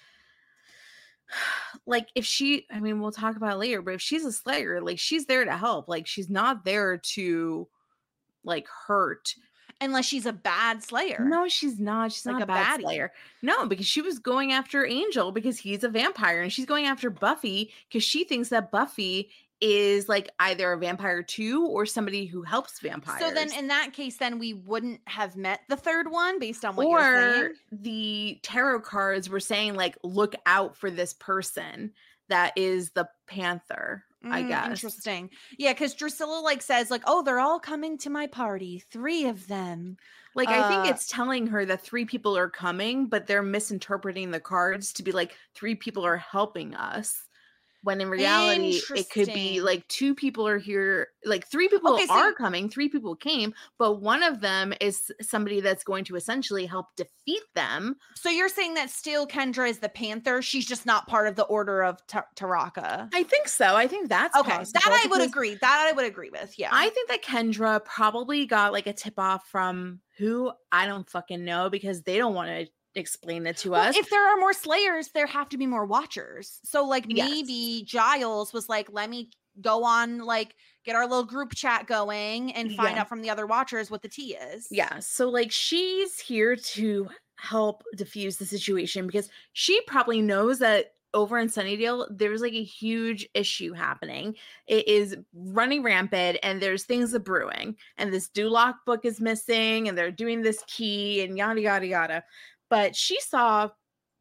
like if she I mean we'll talk about it later, but if she's a Slayer, like she's there to help. Like she's not there to like hurt. Unless she's a bad Slayer. No, she's not. She's Like not a a bad baddie. Slayer. No, because she was going after Angel because he's a vampire, and she's going after Buffy because she thinks that Buffy is like either a vampire too or somebody who helps vampires. So then in that case, then we wouldn't have met the third one based on what you're or saying. the tarot cards were saying like look out for this person that is the Panther. I Mm, guess. Interesting. Yeah, because Drusilla like says, like, oh, they're all coming to my party. Three of them. Like I think Uh, it's telling her that three people are coming, but they're misinterpreting the cards to be like three people are helping us. When in reality, it could be like two people are here, like three people okay, so are coming, three people came, but one of them is somebody that's going to essentially help defeat them. So you're saying that still Kendra is the Panther? She's just not part of the Order of Tar- Taraka? I think so. I think that's okay. possible. That I would agree. That I would agree with. Yeah. I think that Kendra probably got like a tip off from who I don't fucking know because they don't want to explain it to well, us. If there are more Slayers, there have to be more Watchers. So like yes. maybe Giles was like, let me go on, like get our little group chat going and find yeah. out from the other Watchers what the tea is. Yeah. So like she's here to help diffuse the situation because she probably knows that over in Sunnydale, there's like a huge issue happening. It is running rampant and there's things are brewing and this Duloc book is missing and they're doing this key and yada, yada, yada. But she saw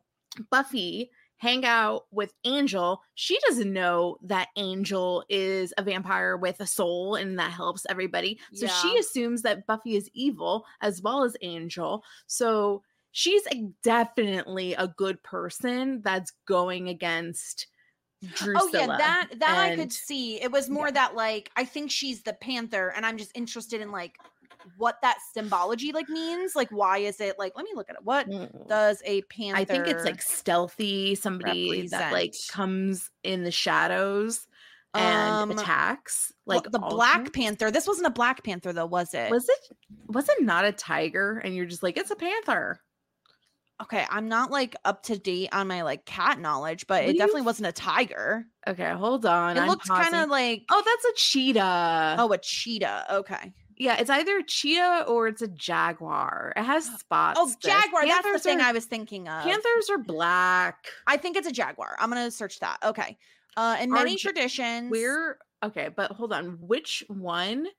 Buffy hang out with Angel. She doesn't know that Angel is a vampire with a soul and that helps everybody. So yeah. she assumes that Buffy is evil as well as Angel. So she's a, definitely a good person that's going against Drusilla. Oh yeah, that that and, I could see. It was more yeah. that like I think she's the Panther and I'm just interested in like what that symbology like means. Like why is it like let me look at it. What mm. does a Panther? I think it's like stealthy, somebody represent? that like comes in the shadows and um, attacks. Like well, the Black Panther. This wasn't a Black Panther though, was it? Was it was it not a tiger? And you're just like, it's a panther. Okay, I'm not like up to date on my like cat knowledge, but what it definitely f- wasn't a tiger. Okay, hold on. It I'm looks kind of like oh, that's a cheetah. Oh, a cheetah. Okay. Yeah, it's either a cheetah or it's a jaguar. It has spots. Oh, jaguar. That's the thing are, I was thinking of. Panthers are black. I think it's a jaguar. I'm gonna search that. Okay. Uh, in many are, traditions, we're okay, but hold on. Which one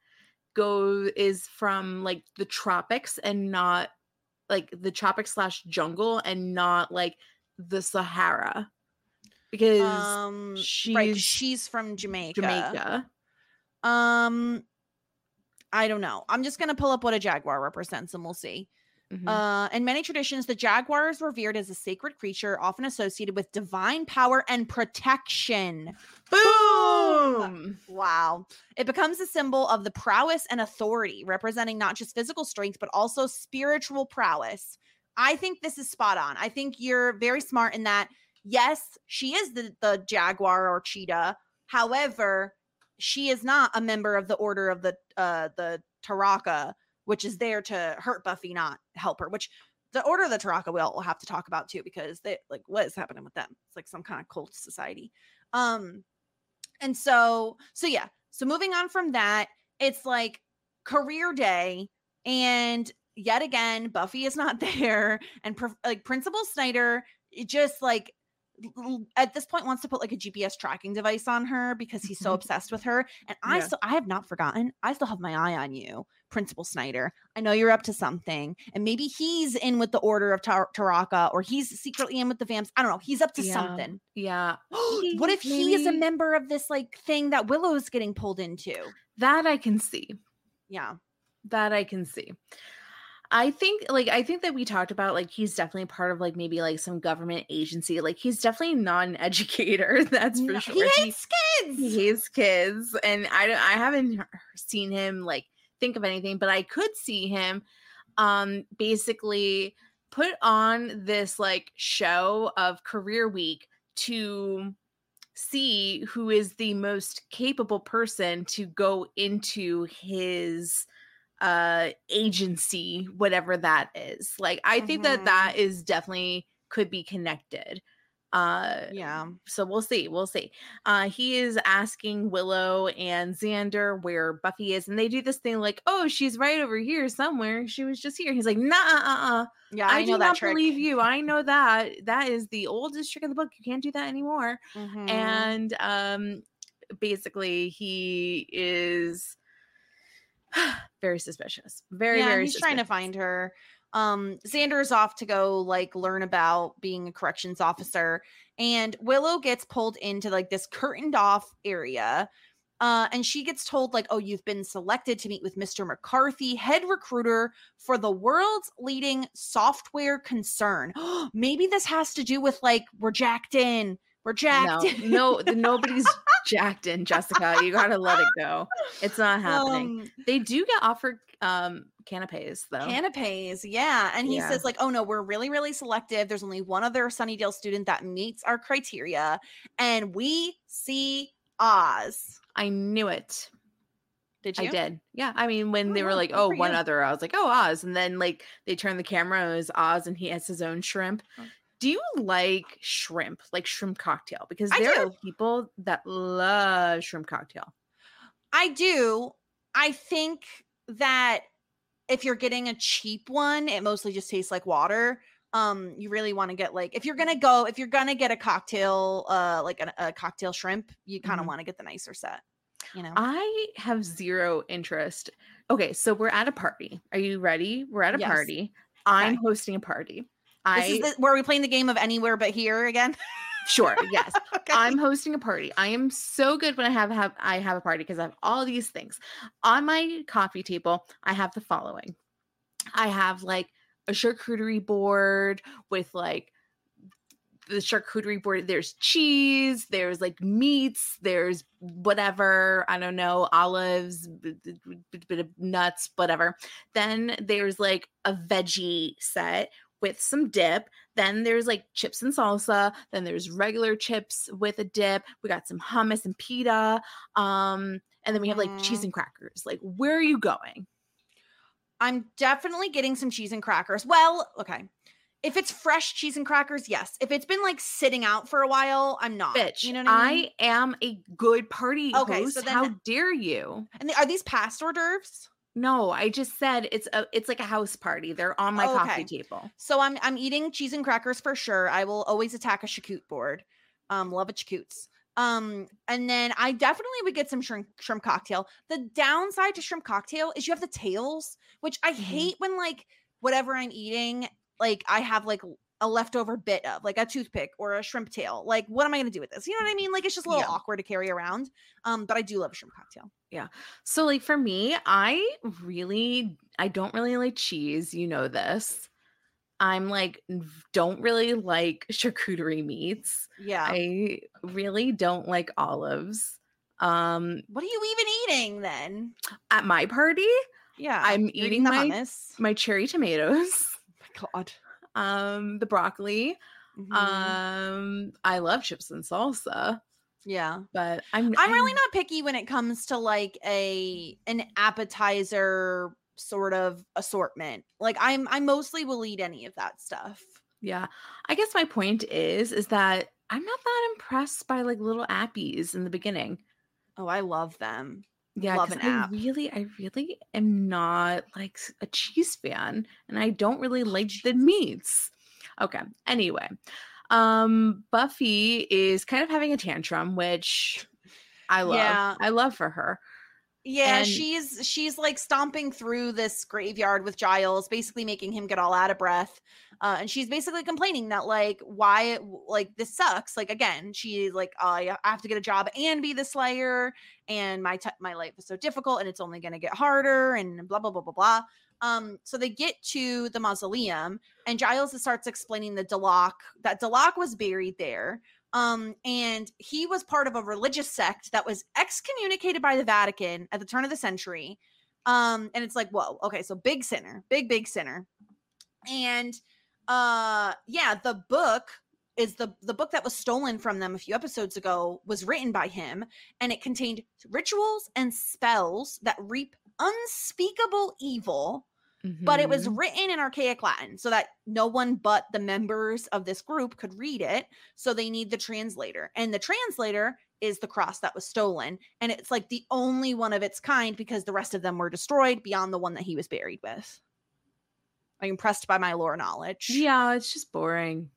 go is from like the tropics and not like the tropics slash jungle and not like the Sahara? Because um, she's right, she's from Jamaica. Jamaica. Um. I don't know. I'm just going to pull up what a jaguar represents and we'll see. Mm-hmm. Uh, in many traditions, the jaguar is revered as a sacred creature, often associated with divine power and protection. Boom! Wow. It becomes a symbol of the prowess and authority, representing not just physical strength, but also spiritual prowess. I think this is spot on. I think you're very smart in that, yes, she is the, the jaguar or cheetah. However, she is not a member of the Order of the uh, the Taraka, which is there to hurt Buffy, not help her. Which the Order of the Taraka we'll, we'll have to talk about too, because they like what is happening with them? It's like some kind of cult society. Um, and so so yeah. So moving on from that, it's like career day, and yet again, Buffy is not there, and pr- like Principal Snyder, it just like. At this point wants to put like a G P S tracking device on her because he's so obsessed with her. And I yeah. still, I have not forgotten. I still have my eye on you, Principal Snyder. I know you're up to something, and maybe he's in with the Order of Tar- Taraka, or he's secretly in with the Vamps. I don't know. He's up to yeah. something. Yeah. What if maybe... he is a member of this like thing that Willow's getting pulled into? That I can see. Yeah. That I can see. I think like I think that we talked about like he's definitely part of like maybe like some government agency. Like he's definitely not an educator. That's for no, sure. He hates he, kids. He hates kids, and I I haven't seen him like think of anything, but I could see him, um, basically put on this like show of Career Week to see who is the most capable person to go into his uh agency, whatever that is. Like I think mm-hmm. that that is definitely could be connected. Uh yeah, so we'll see we'll see uh he is asking Willow and Xander where Buffy is, and they do this thing like, oh, she's right over here somewhere, she was just here. He's like, nah, uh-uh. yeah I, I do know not that trick. believe you. I know that that is the oldest trick in the book. You can't do that anymore. Mm-hmm. And um basically he is very suspicious. Very, yeah, very he's suspicious. trying to find her. Um, Xander's off to go like learn about being a corrections officer, and Willow gets pulled into like this curtained off area. Uh, and she gets told like, oh, you've been selected to meet with Mister McCarthy, head recruiter for the world's leading software concern. Maybe this has to do with like we're jacked in. We're jacked. No, no, the, nobody's jacked in, Jessica. You gotta let it go. It's not happening. Um, they do get offered um canapes though. Canapes, yeah. And he yeah. says like, oh no, we're really, really selective. There's only one other Sunnydale student that meets our criteria, and we see Oz. I knew it. Did you? I did. Yeah. I mean, when oh, they were like, oh, one you. other, I was like, oh, Oz. And then like they turn the camera and it was Oz and he has his own shrimp. Oh. Do you like shrimp, like shrimp cocktail? Because there are people that love shrimp cocktail. I do. I think that if you're getting a cheap one, it mostly just tastes like water. Um, you really want to get like, if you're going to go, if you're going to get a cocktail, uh, like a, a cocktail shrimp, you kind of mm-hmm. want to get the nicer set. You know, I have zero interest. Okay, so we're at a party. Are you ready? We're at a yes. party. I'm okay. hosting a party. This I, is the, where we playing the game of anywhere but here again? Sure. Yes. Okay. I'm hosting a party. I am so good when I have, have I have a party because I have all these things on my coffee table. I have the following. I have like a charcuterie board with like the charcuterie board. There's cheese. There's like meats. There's whatever. I don't know. Olives, bit, bit of nuts, whatever. Then there's like a veggie set with some dip. Then there's like chips and salsa. Then there's regular chips with a dip. We got some hummus and pita. Um, and then we have like mm. cheese and crackers. Like, where are you going? I'm definitely getting some cheese and crackers. Well, okay. If it's fresh cheese and crackers, yes. If it's been like sitting out for a while, I'm not. Bitch, you know what I mean? I am a good party okay, host. So then, how dare you? And they, are these past hors d'oeuvres? No, I just said it's a it's like a house party. They're on my oh, coffee okay. table. So I'm I'm eating cheese and crackers for sure. I will always attack a charcuterie board. Um, love a charcutes. Um, and then I definitely would get some shrimp shrimp cocktail. The downside to shrimp cocktail is you have the tails, which I mm-hmm. hate when like whatever I'm eating, like I have like a leftover bit of like a toothpick or a shrimp tail. Like, what am I going to do with this? You know what I mean? Like, it's just a little yeah. awkward to carry around. Um, but I do love a shrimp cocktail. Yeah. So like for me, I really, I don't really like cheese. You know this. I'm like, don't really like charcuterie meats. Yeah. I really don't like olives. Um, what are you even eating then? At my party? Yeah. I'm You're eating the my, hummus. my cherry tomatoes. Oh my God. Um, the broccoli. Mm-hmm. Um, I love chips and salsa. Yeah. But I'm I'm, I'm really not picky when it comes to like a an appetizer sort of assortment. Like I'm I mostly will eat any of that stuff. Yeah. I guess my point is is that I'm not that impressed by like little appies in the beginning. Oh, I love them. Yeah, love an I app. really, I really am not like a cheese fan, and I don't really like the meats. Okay. Anyway, um, Buffy is kind of having a tantrum, which I love. Yeah. I love for her. Yeah, and she's she's like stomping through this graveyard with Giles, basically making him get all out of breath. Uh, and she's basically complaining that like why like this sucks. Like again, she's like, oh, I have to get a job and be the Slayer, and my t- my life is so difficult, and it's only going to get harder, and blah blah blah blah blah. Um, so they get to the mausoleum, and Giles starts explaining the Delac that Delac was buried there. Um, and he was part of a religious sect that was excommunicated by the Vatican at the turn of the century. Um, and it's like, whoa, okay, so big sinner, big, big sinner. And uh, yeah, the book is the, the book that was stolen from them a few episodes ago was written by him, and it contained rituals and spells that reap unspeakable evil. Mm-hmm. But it was written in archaic Latin so that no one but the members of this group could read it. So they need the translator. And the translator is the cross that was stolen. And it's like the only one of its kind because the rest of them were destroyed beyond the one that he was buried with. Are you impressed by my lore knowledge? Yeah, it's just boring.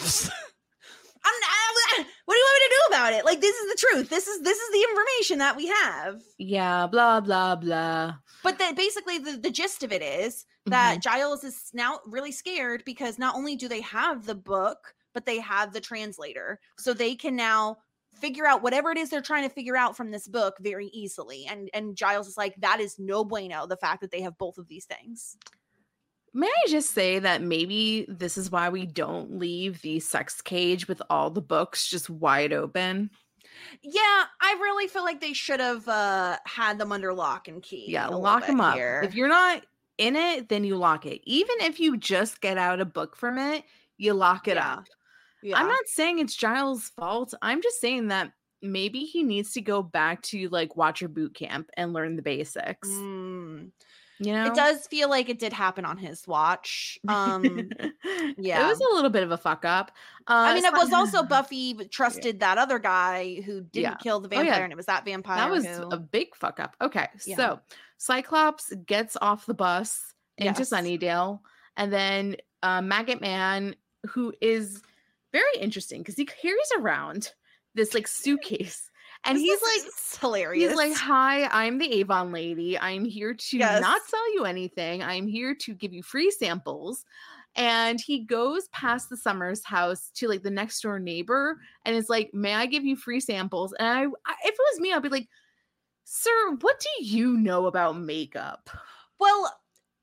I'm not, what do you want me to do about it? Like, this is the truth. This is this is the information that we have. Yeah, blah, blah, blah. But then basically the, the gist of it is that mm-hmm. Giles is now really scared because not only do they have the book, but they have the translator. So they can now figure out whatever it is they're trying to figure out from this book very easily. And and Giles is like, that is no bueno, the fact that they have both of these things. May I just say that maybe this is why we don't leave the sex cage with all the books just wide open? Yeah, I really feel like they should have uh, had them under lock and key. Yeah, lock them up. Here. If you're not in it, then you lock it. Even if you just get out a book from it, you lock it yeah. up. Yeah. I'm not saying it's Giles' fault. I'm just saying that maybe he needs to go back to like Watcher boot camp and learn the basics. Mm. You know, it does feel like it did happen on his watch. Um, yeah, it was a little bit of a fuck up. Uh, I mean, it was also Buffy trusted yeah. that other guy who didn't yeah. kill the vampire, oh, yeah. and it was that vampire. That was who... a big fuck up. Okay, yeah. so Cyclops gets off the bus into yes. Sunnydale, and then uh, Maggot Man, who is very interesting because he carries around this like suitcase. And this he's like hilarious. He's like, "Hi, I'm the Avon lady. I'm here to yes. not sell you anything. I'm here to give you free samples." And he goes past the Summers house to like the next door neighbor and is like, "May I give you free samples?" And I, I if it was me, I'd be like, "Sir, what do you know about makeup?" Well,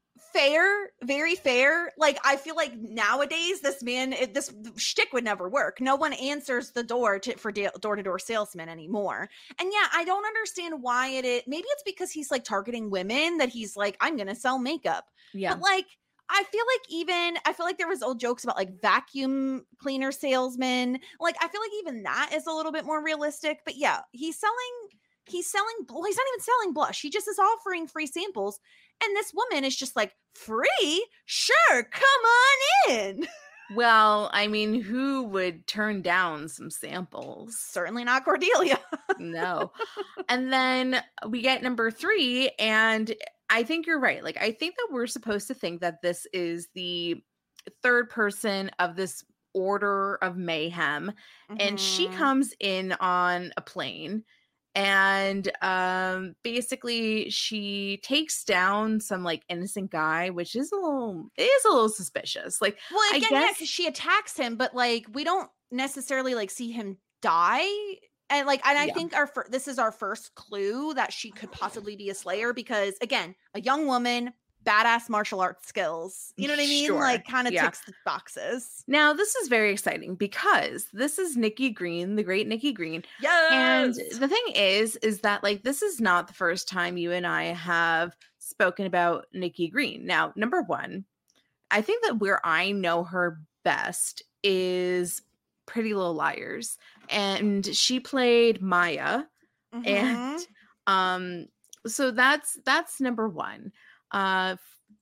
fair, very fair. Like, I feel like nowadays this man, it, this shtick would never work. No one answers the door to, for da- door-to-door salesmen anymore. And yeah, I don't understand why it is. Maybe it's because he's like targeting women that he's like, I'm going to sell makeup. Yeah. But like, I feel like even, I feel like there was old jokes about like vacuum cleaner salesmen. Like, I feel like even that is a little bit more realistic. But yeah, he's selling, he's selling, well, he's not even selling blush. He just is offering free samples. And this woman is just like, free? Sure, come on in. Well, I mean, who would turn down some samples? Certainly not Cordelia. No. And then we get number three, and I think you're right. Like, I think that we're supposed to think that this is the third person of this order of mayhem. Mm-hmm. And she comes in on a plane. And um basically she takes down some like innocent guy, which is a little it is a little suspicious. Like, well, again, I guess, yeah, because she attacks him, but like we don't necessarily like see him die. And like, and I yeah. think our fir- this is our first clue that she could possibly be a slayer because again, a young woman, badass martial arts skills. You know what I mean? Sure. Like, kind of yeah. ticks the boxes. Now, this is very exciting because this is Nikki Green, the great Nikki Green. Yes. And the thing is, is that like this is not the first time you and I have spoken about Nikki Green. Now, number one, I think that where I know her best is Pretty Little Liars, and she played Maya, Mm-hmm. and um, so that's that's number one. Uh,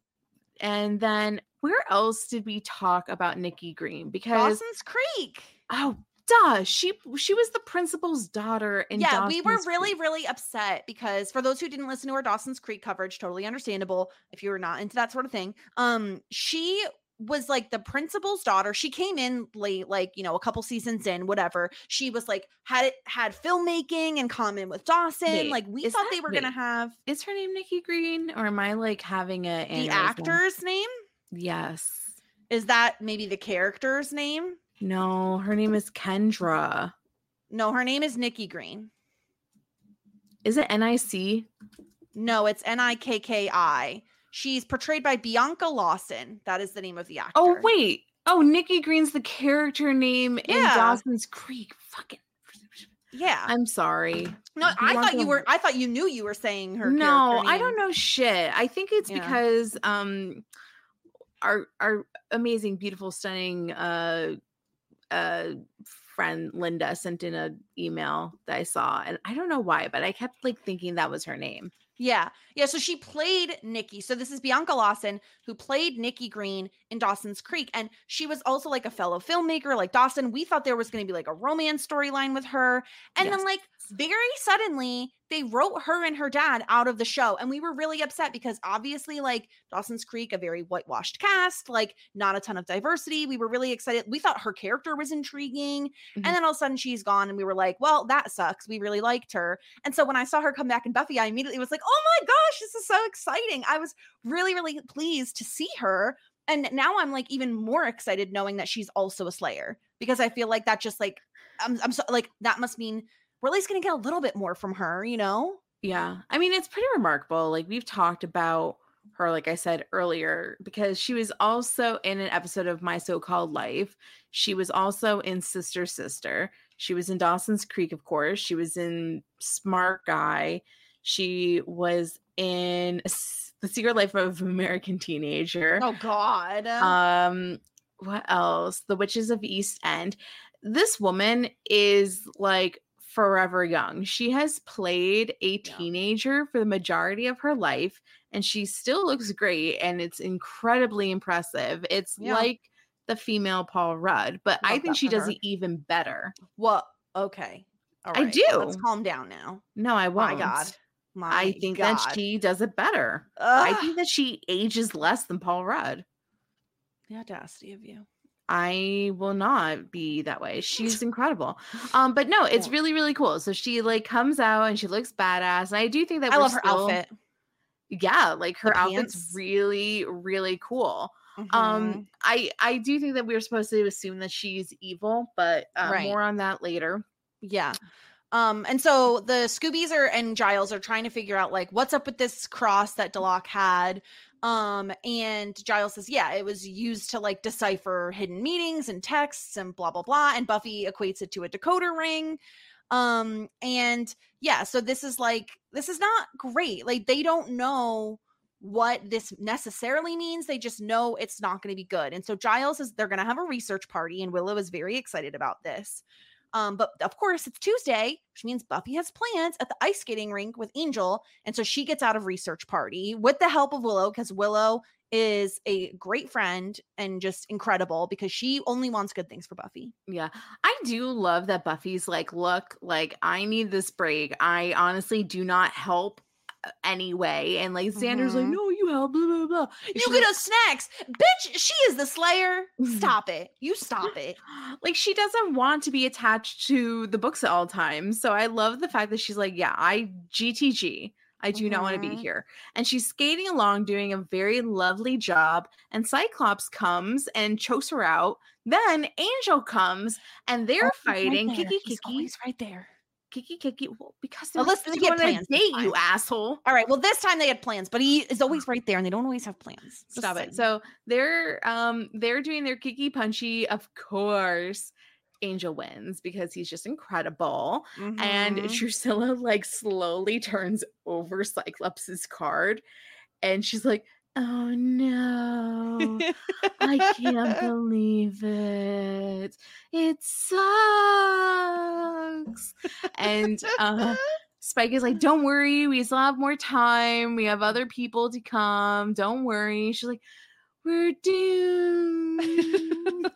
and then where else did we talk about Nikki Green? Because Dawson's Creek. Oh, duh. She she was the principal's daughter in Yeah, Dawson's we were really, Creek. really upset because for those who didn't listen to our Dawson's Creek coverage, totally understandable if you were not into that sort of thing. Um, she was like the principal's daughter. She came in late, like, you know, a couple seasons in, whatever. She was like, had it had filmmaking in common with Dawson. Wait, like we is thought that- they were wait. gonna have Is her name Nikki Green, or am I like having a the aneurysm? actor's name. Yes. Is that maybe the character's name? No, her name is Kendra. No, her name is Nikki Green. Is it N I C? No, it's N I K K I. She's portrayed by Bianca Lawson. That is the name of the actor. Oh, wait. Oh, Nikki Green's the character name in Yeah. Dawson's Creek. Fucking. Yeah. I'm sorry. No, I thought you Bianca- were. I thought you knew you were saying her. No, character I name. don't know shit. I think it's Yeah. because um our our amazing, beautiful, stunning uh uh friend Linda sent in an email that I saw, and I don't know why, but I kept like thinking that was her name. Yeah. Yeah. So she played Nikki. So this is Bianca Lawson who played Nikki Green in Dawson's Creek. And she was also like a fellow filmmaker like Dawson. We thought there was going to be like a romance storyline with her. And Yes. then like very suddenly they wrote her and her dad out of the show. And we were really upset because obviously like Dawson's Creek, a very whitewashed cast, like not a ton of diversity. We were really excited. We thought her character was intriguing. Mhm. And then all of a sudden she's gone and we were like, well, that sucks. We really liked her. And so when I saw her come back in Buffy, I immediately was like, oh my gosh, this is so exciting. I was really, really pleased to see her. And now I'm like even more excited knowing that she's also a Slayer because I feel like that just like, I'm, I'm so like, that must mean we're at least going to get a little bit more from her, you know? Yeah. I mean, it's pretty remarkable. Like we've talked about her, like I said earlier, because she was also in an episode of My So-Called Life. She was also in Sister Sister. She was in Dawson's Creek, of course. She was in Smart Guy. She was in The Secret Life of American Teenager. Oh, God. Um, what else? The Witches of East End. This woman is like forever young. She has played a teenager for the majority of her life, and she still looks great, and it's incredibly impressive. It's Yeah. like the female Paul Rudd, but Love I think that she for does her. it even better. What? Okay. All I right. do. Let's calm down now. No, I My won't. God. My I think God. that she does it better. Ugh. I think that she ages less than Paul Rudd. The audacity of you. I will not be that way. She's incredible. Um, but no, it's Yeah. really, really cool. So she like comes out and she looks badass. And I do think that I we're love her still- outfit. Yeah, like her The outfit's pants. really, really cool. Mhm. Um, I I do think that we're supposed to assume that she's evil, but uh, Right. more on that later. Yeah. Um, and so the Scoobies are and Giles are trying to figure out like what's up with this cross that Deloc had. Um, and Giles says, yeah, it was used to like decipher hidden meanings and texts and blah blah blah. And Buffy equates it to a decoder ring. Um, and yeah, so this is like this is not great. Like they don't know what this necessarily means. They just know it's not going to be good. And so Giles is they're going to have a research party, and Willow is very excited about this. Um, but of course, it's Tuesday, which means Buffy has plans at the ice skating rink with Angel. And so she gets out of research party with the help of Willow, because Willow is a great friend and just incredible because she only wants good things for Buffy. Yeah. I do love that Buffy's like, look, like I need this break. I honestly do not help anyway. And like Xander's like, Mhm. no, you help, blah, blah, blah. And You she's get like, us snacks. Bitch, she is the Slayer. Stop it. You stop it. like she doesn't want to be attached to the books at all times. So I love the fact that she's like, yeah, I G T G. I do not want to be Mhm. here. And she's skating along doing a very lovely job. And Cyclops comes and chokes her out. Then Angel comes and they're fighting. Kiki He's Kiki. always right there. Kiki Kiki. Well, because Well, they're listen, they going get on a plans this date, you time. asshole. All right. Well, this time they had plans, but he is always right there, and they don't always have plans. Just Stop saying. it. So they're um they're doing their Kiki Punchy. Of course, Angel wins because he's just incredible. And Mhm. Drusilla like slowly turns over Cyclops's card, and she's like, "Oh no, I can't believe it. It sucks." And uh Spike is like, "Don't worry, we still have more time. We have other people to come. Don't worry." She's like, "We're doomed."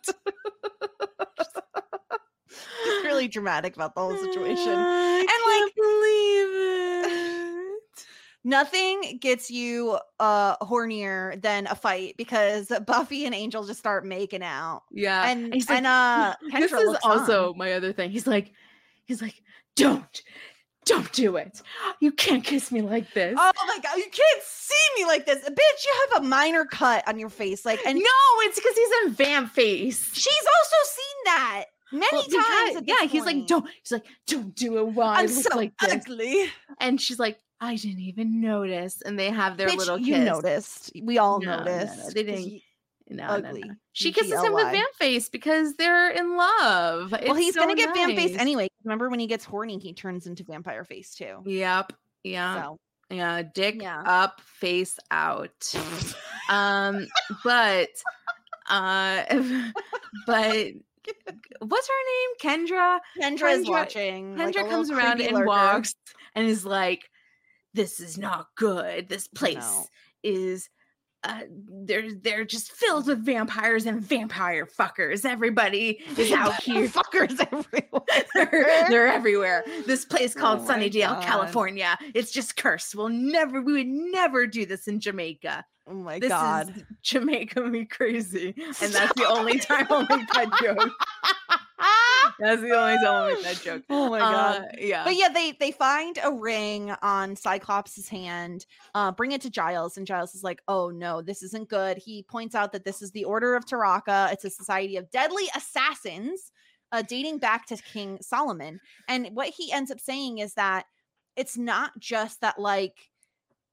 It's really dramatic about the whole situation. I And, can't like- believe it. Nothing gets you uh hornier than a fight because Buffy and Angel just start making out. Yeah. And he's like, and uh this Kendra is looks also on. my other thing. He's like, he's like, don't, don't do it. You can't kiss me like this. Oh my god, you can't see me like this. Bitch, you have a minor cut on your face. Like, and no, it's because he's in vamp face. she's also seen that many Well, times. because- at yeah, this he's like, point. don't. He's like, don't do it. Why I'm look so like this? ugly. And she's like, I didn't even notice. And they have their Bitch, little kiss. you noticed. We all No, no, no, noticed. they 'cause didn't. you- No, ugly. no, no. She kisses him with G L Y. vamp face because they're in love. Well, It's he's so gonna get vamp face nice. anyway. Remember when he gets horny, he turns into vampire face too. Yep. Yeah. So Yeah. Dick Yeah. up, face out. um, but uh but what's her name? Kendra. Kendra is Kendra- watching. like, a Kendra little comes around creepy and lurker. walks and is like, this is not good. This place No. is uh they're they're just filled with vampires and vampire fuckers. Everybody is out here. Fuckers everywhere. they're, they're everywhere. This place called Oh my Sunnydale, God. California. It's just cursed. We'll never, we would never do this in Jamaica. Oh my This god. is Jamaica me crazy. And that's the only time I'll make that joke. That's the only time I'll make that joke. Oh my god. Uh, yeah. But yeah, they they find a ring on Cyclops' hand, uh, bring it to Giles, and Giles is like, "Oh no, this isn't good." He points out that this is the Order of Taraka. It's a society of deadly assassins, uh, dating back to King Solomon. And what he ends up saying is that it's not just that, like,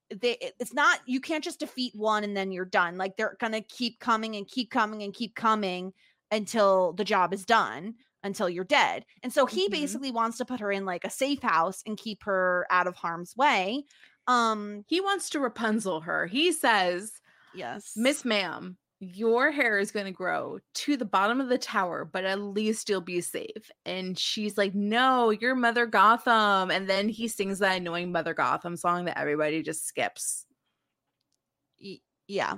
they it's not, you can't just defeat one and then you're done. Like they're gonna keep coming and keep coming and keep coming until the job is done, until you're dead. And so he mm-hmm. basically wants to put her in like a safe house and keep her out of harm's way. Um, he wants to Rapunzel her. He says, yes, Miss Ma'am, your hair is going to grow to the bottom of the tower, but at least you'll be safe. And she's like, no, you're Mother Gotham. And then he sings that annoying Mother Gotham song that everybody just skips. Y- yeah.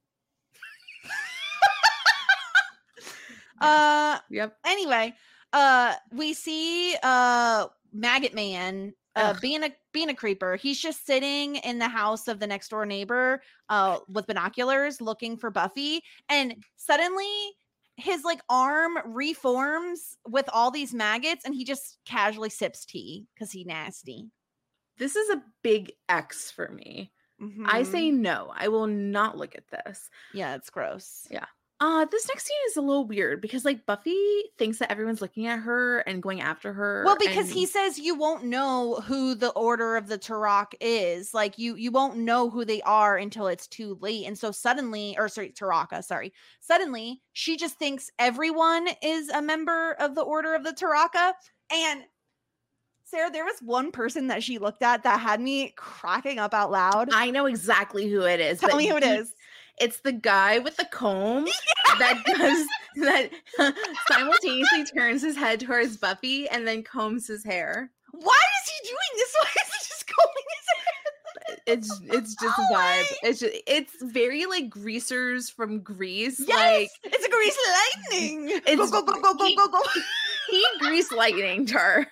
uh, yep. Anyway, uh, we see uh Maggot Man uh Ugh. being a being a creeper. He's just sitting in the house of the next door neighbor uh with binoculars looking for Buffy, and suddenly his like arm reforms with all these maggots and he just casually sips tea because he nasty. This is a big X for me. Mm-hmm. I say no. I will not look at this. Yeah, it's gross. Yeah. Uh, this next scene is a little weird because like Buffy thinks that everyone's looking at her and going after her. Well, because and... he says you won't know who the Order of the Turok is. Like you, you won't know who they are until it's too late. And so suddenly, or sorry, Taraka, sorry. Suddenly she just thinks everyone is a member of the Order of the Turaka. And Sarah, there was one person that she looked at that had me cracking up out loud. I know exactly who it is. Tell me who it he- is. It's the guy with the comb yes! that does that simultaneously turns his head towards Buffy and then combs his hair. Why is he doing this? Why is he just combing his hair? It's it's just a vibe. It's just, it's very like Greasers from Grease. Yes, like it's a Grease lightning. It's, go go go go go he, go go. He Grease lightninged her.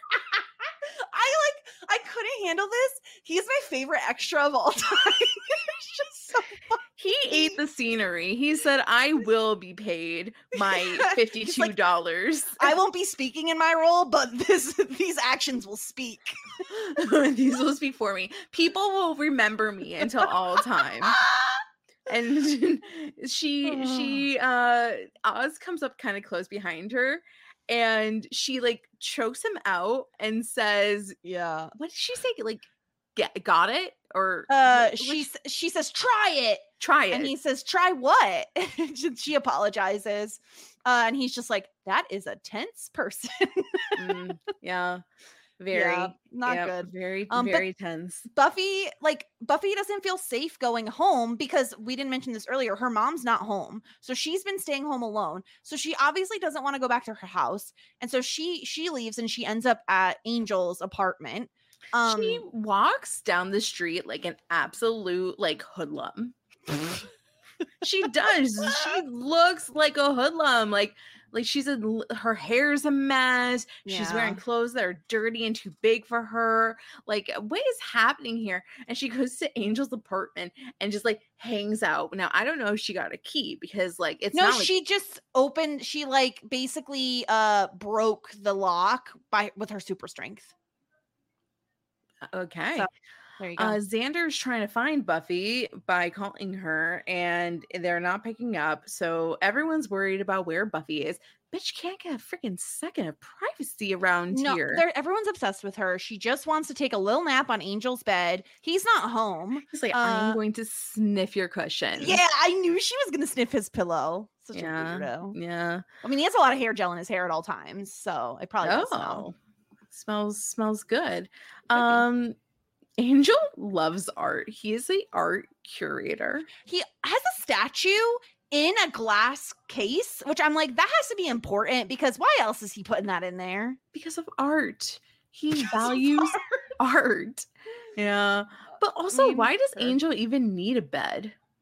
I like I couldn't handle this. He's my favorite extra of all time. It's just so funny. He ate the scenery. He said, I will be paid my fifty-two dollars. Like, I won't be speaking in my role, but this these actions will speak. These will speak for me. People will remember me until all time. And she, she, uh, Oz comes up kind of close behind her. And she like chokes him out and says, yeah. What did she say? Like, get, got it? Or uh, she, she says, try it. Try it. And he says, try what? She apologizes. Uh, and he's just like, that is a tense person. mm, yeah. Very. Yeah, not yep, good. Very, um, very tense. Buffy, like, Buffy doesn't feel safe going home because we didn't mention this earlier. Her mom's not home. So she's been staying home alone. So she obviously doesn't want to go back to her house. And so she she leaves and she ends up at Angel's apartment. Um, she walks down the street like an absolute, like, hoodlum. She does. She looks like a hoodlum. Like, like she's a, her hair's a mess. Yeah. She's wearing clothes that are dirty and too big for her. Like, what is happening here? And she goes to Angel's apartment and just like hangs out. Now, I don't know if she got a key because like it's no, not like- she just opened. She like basically uh broke the lock by with her super strength. Okay. So, there you go. Uh, Xander's trying to find Buffy by calling her, and they're not picking up. So everyone's worried about where Buffy is. Bitch can't get a freaking second of privacy around no, here. Everyone's obsessed with her. She just wants to take a little nap on Angel's bed. He's not home. He's like, uh, I'm going to sniff your cushion. Yeah, I knew she was going to sniff his pillow. Such yeah, a weirdo. Yeah. I mean, he has a lot of hair gel in his hair at all times, so it probably does smell. Smells smells good. Um. Angel loves art. He is the art curator. He has a statue in a glass case, which I'm like, that has to be important because why else is he putting that in there? Because of art. He because values art. art. Yeah. But also, I mean, why does sure. Angel even need a bed?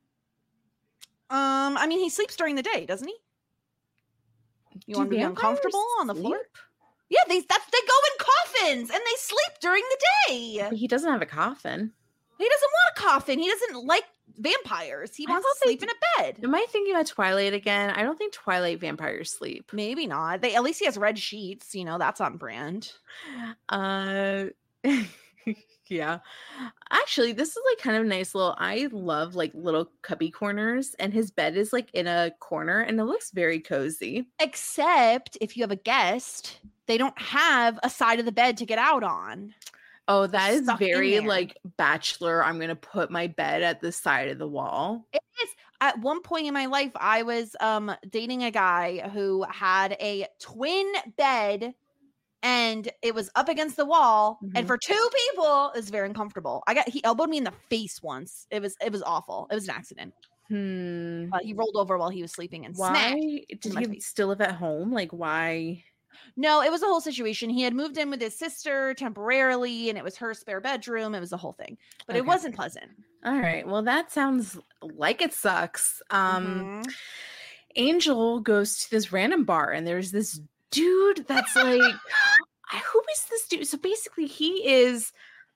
Um, I mean, he sleeps during the day, doesn't he? You Do want to be uncomfortable on the sleep? floor? Yeah, they that's they go in coffins and they sleep during the day. But he doesn't have a coffin. He doesn't want a coffin. He doesn't like vampires. He wants to sleep in a bed. Am I thinking about Twilight again? I don't think Twilight vampires sleep. Maybe not. They at least he has red sheets. You know, that's on brand. Uh, yeah. Actually, this is like kind of nice little. I love like little cubby corners, and his bed is like in a corner, and it looks very cozy. Except if you have a guest. They don't have a side of the bed to get out on. Oh, that is stuck in very there. like Bachelor. I'm gonna put my bed at the side of the wall. It is. At one point in my life, I was um dating a guy who had a twin bed and it was up against the wall. Mhm. And for two people, it was very uncomfortable. I got he elbowed me in the face once. It was it was awful. It was an accident. Hmm. Uh, he rolled over while he was sleeping and Why smacked. did my he face. still live at home? Like, why? No, it was a whole situation. He had moved in with his sister temporarily, and it was her spare bedroom. It was a whole thing, but it Okay. wasn't pleasant. All right. Well, that sounds like it sucks. Um, Mhm. Angel goes to this random bar, and there's this dude that's like, who is this dude? So basically, he is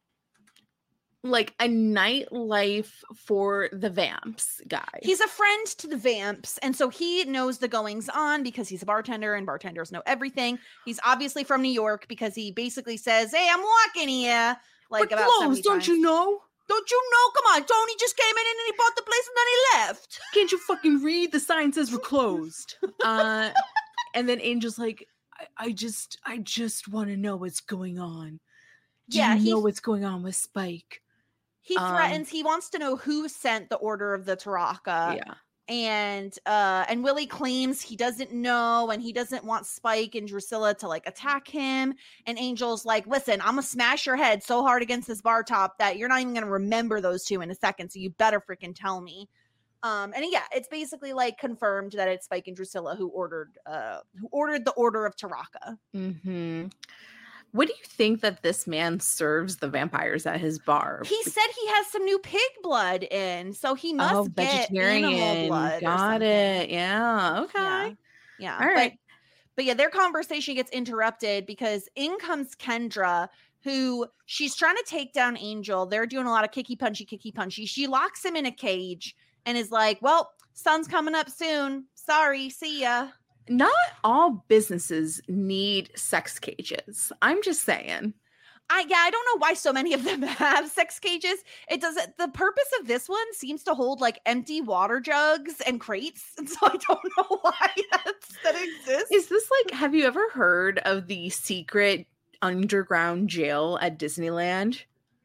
like a nightlife for the Vamps guy. He's a friend to the Vamps, and so he knows the goings on because he's a bartender, and bartenders know everything. He's obviously from New York because he basically says, "Hey, I'm walking here." Like We're about closed, seventy don't times. you know? Don't you know? Come on, Tony just came in and he bought the place and then he left. Can't you fucking read? The sign says we're closed. Uh, and then Angel's like, I, I just, I just want to know what's going on. Do Yeah, you he- know what's going on with Spike? He Um, threatens. He wants to know who sent the order of the Taraka. yeah. And uh and Willie claims he doesn't know and he doesn't want Spike and Drusilla to like attack him. And Angel's like, listen, I'm gonna smash your head so hard against this bar top that you're not even gonna remember those two in a second. So you better freaking tell me. Um and yeah, it's basically like confirmed that it's Spike and Drusilla who ordered uh who ordered the order of Taraka. Mm-hmm. What do you think that this man serves the vampires at his bar? He said he has some new pig blood in, so he must Oh, get animal blood. or Got something. it. Yeah. Okay. Yeah. Yeah. All right. But, but yeah, their conversation gets interrupted because in comes Kendra, who she's trying to take down Angel. They're doing a lot of kicky punchy, kicky punchy. She locks him in a cage and is like, well, sun's coming up soon. Sorry, see ya. Not all businesses need sex cages. I'm just saying. I yeah, I don't know why so many of them have sex cages. It doesn't. The purpose of this one seems to hold like empty water jugs and crates, and so I don't know why that's, that exists. Is this like, have you ever heard of the secret underground jail at Disneyland?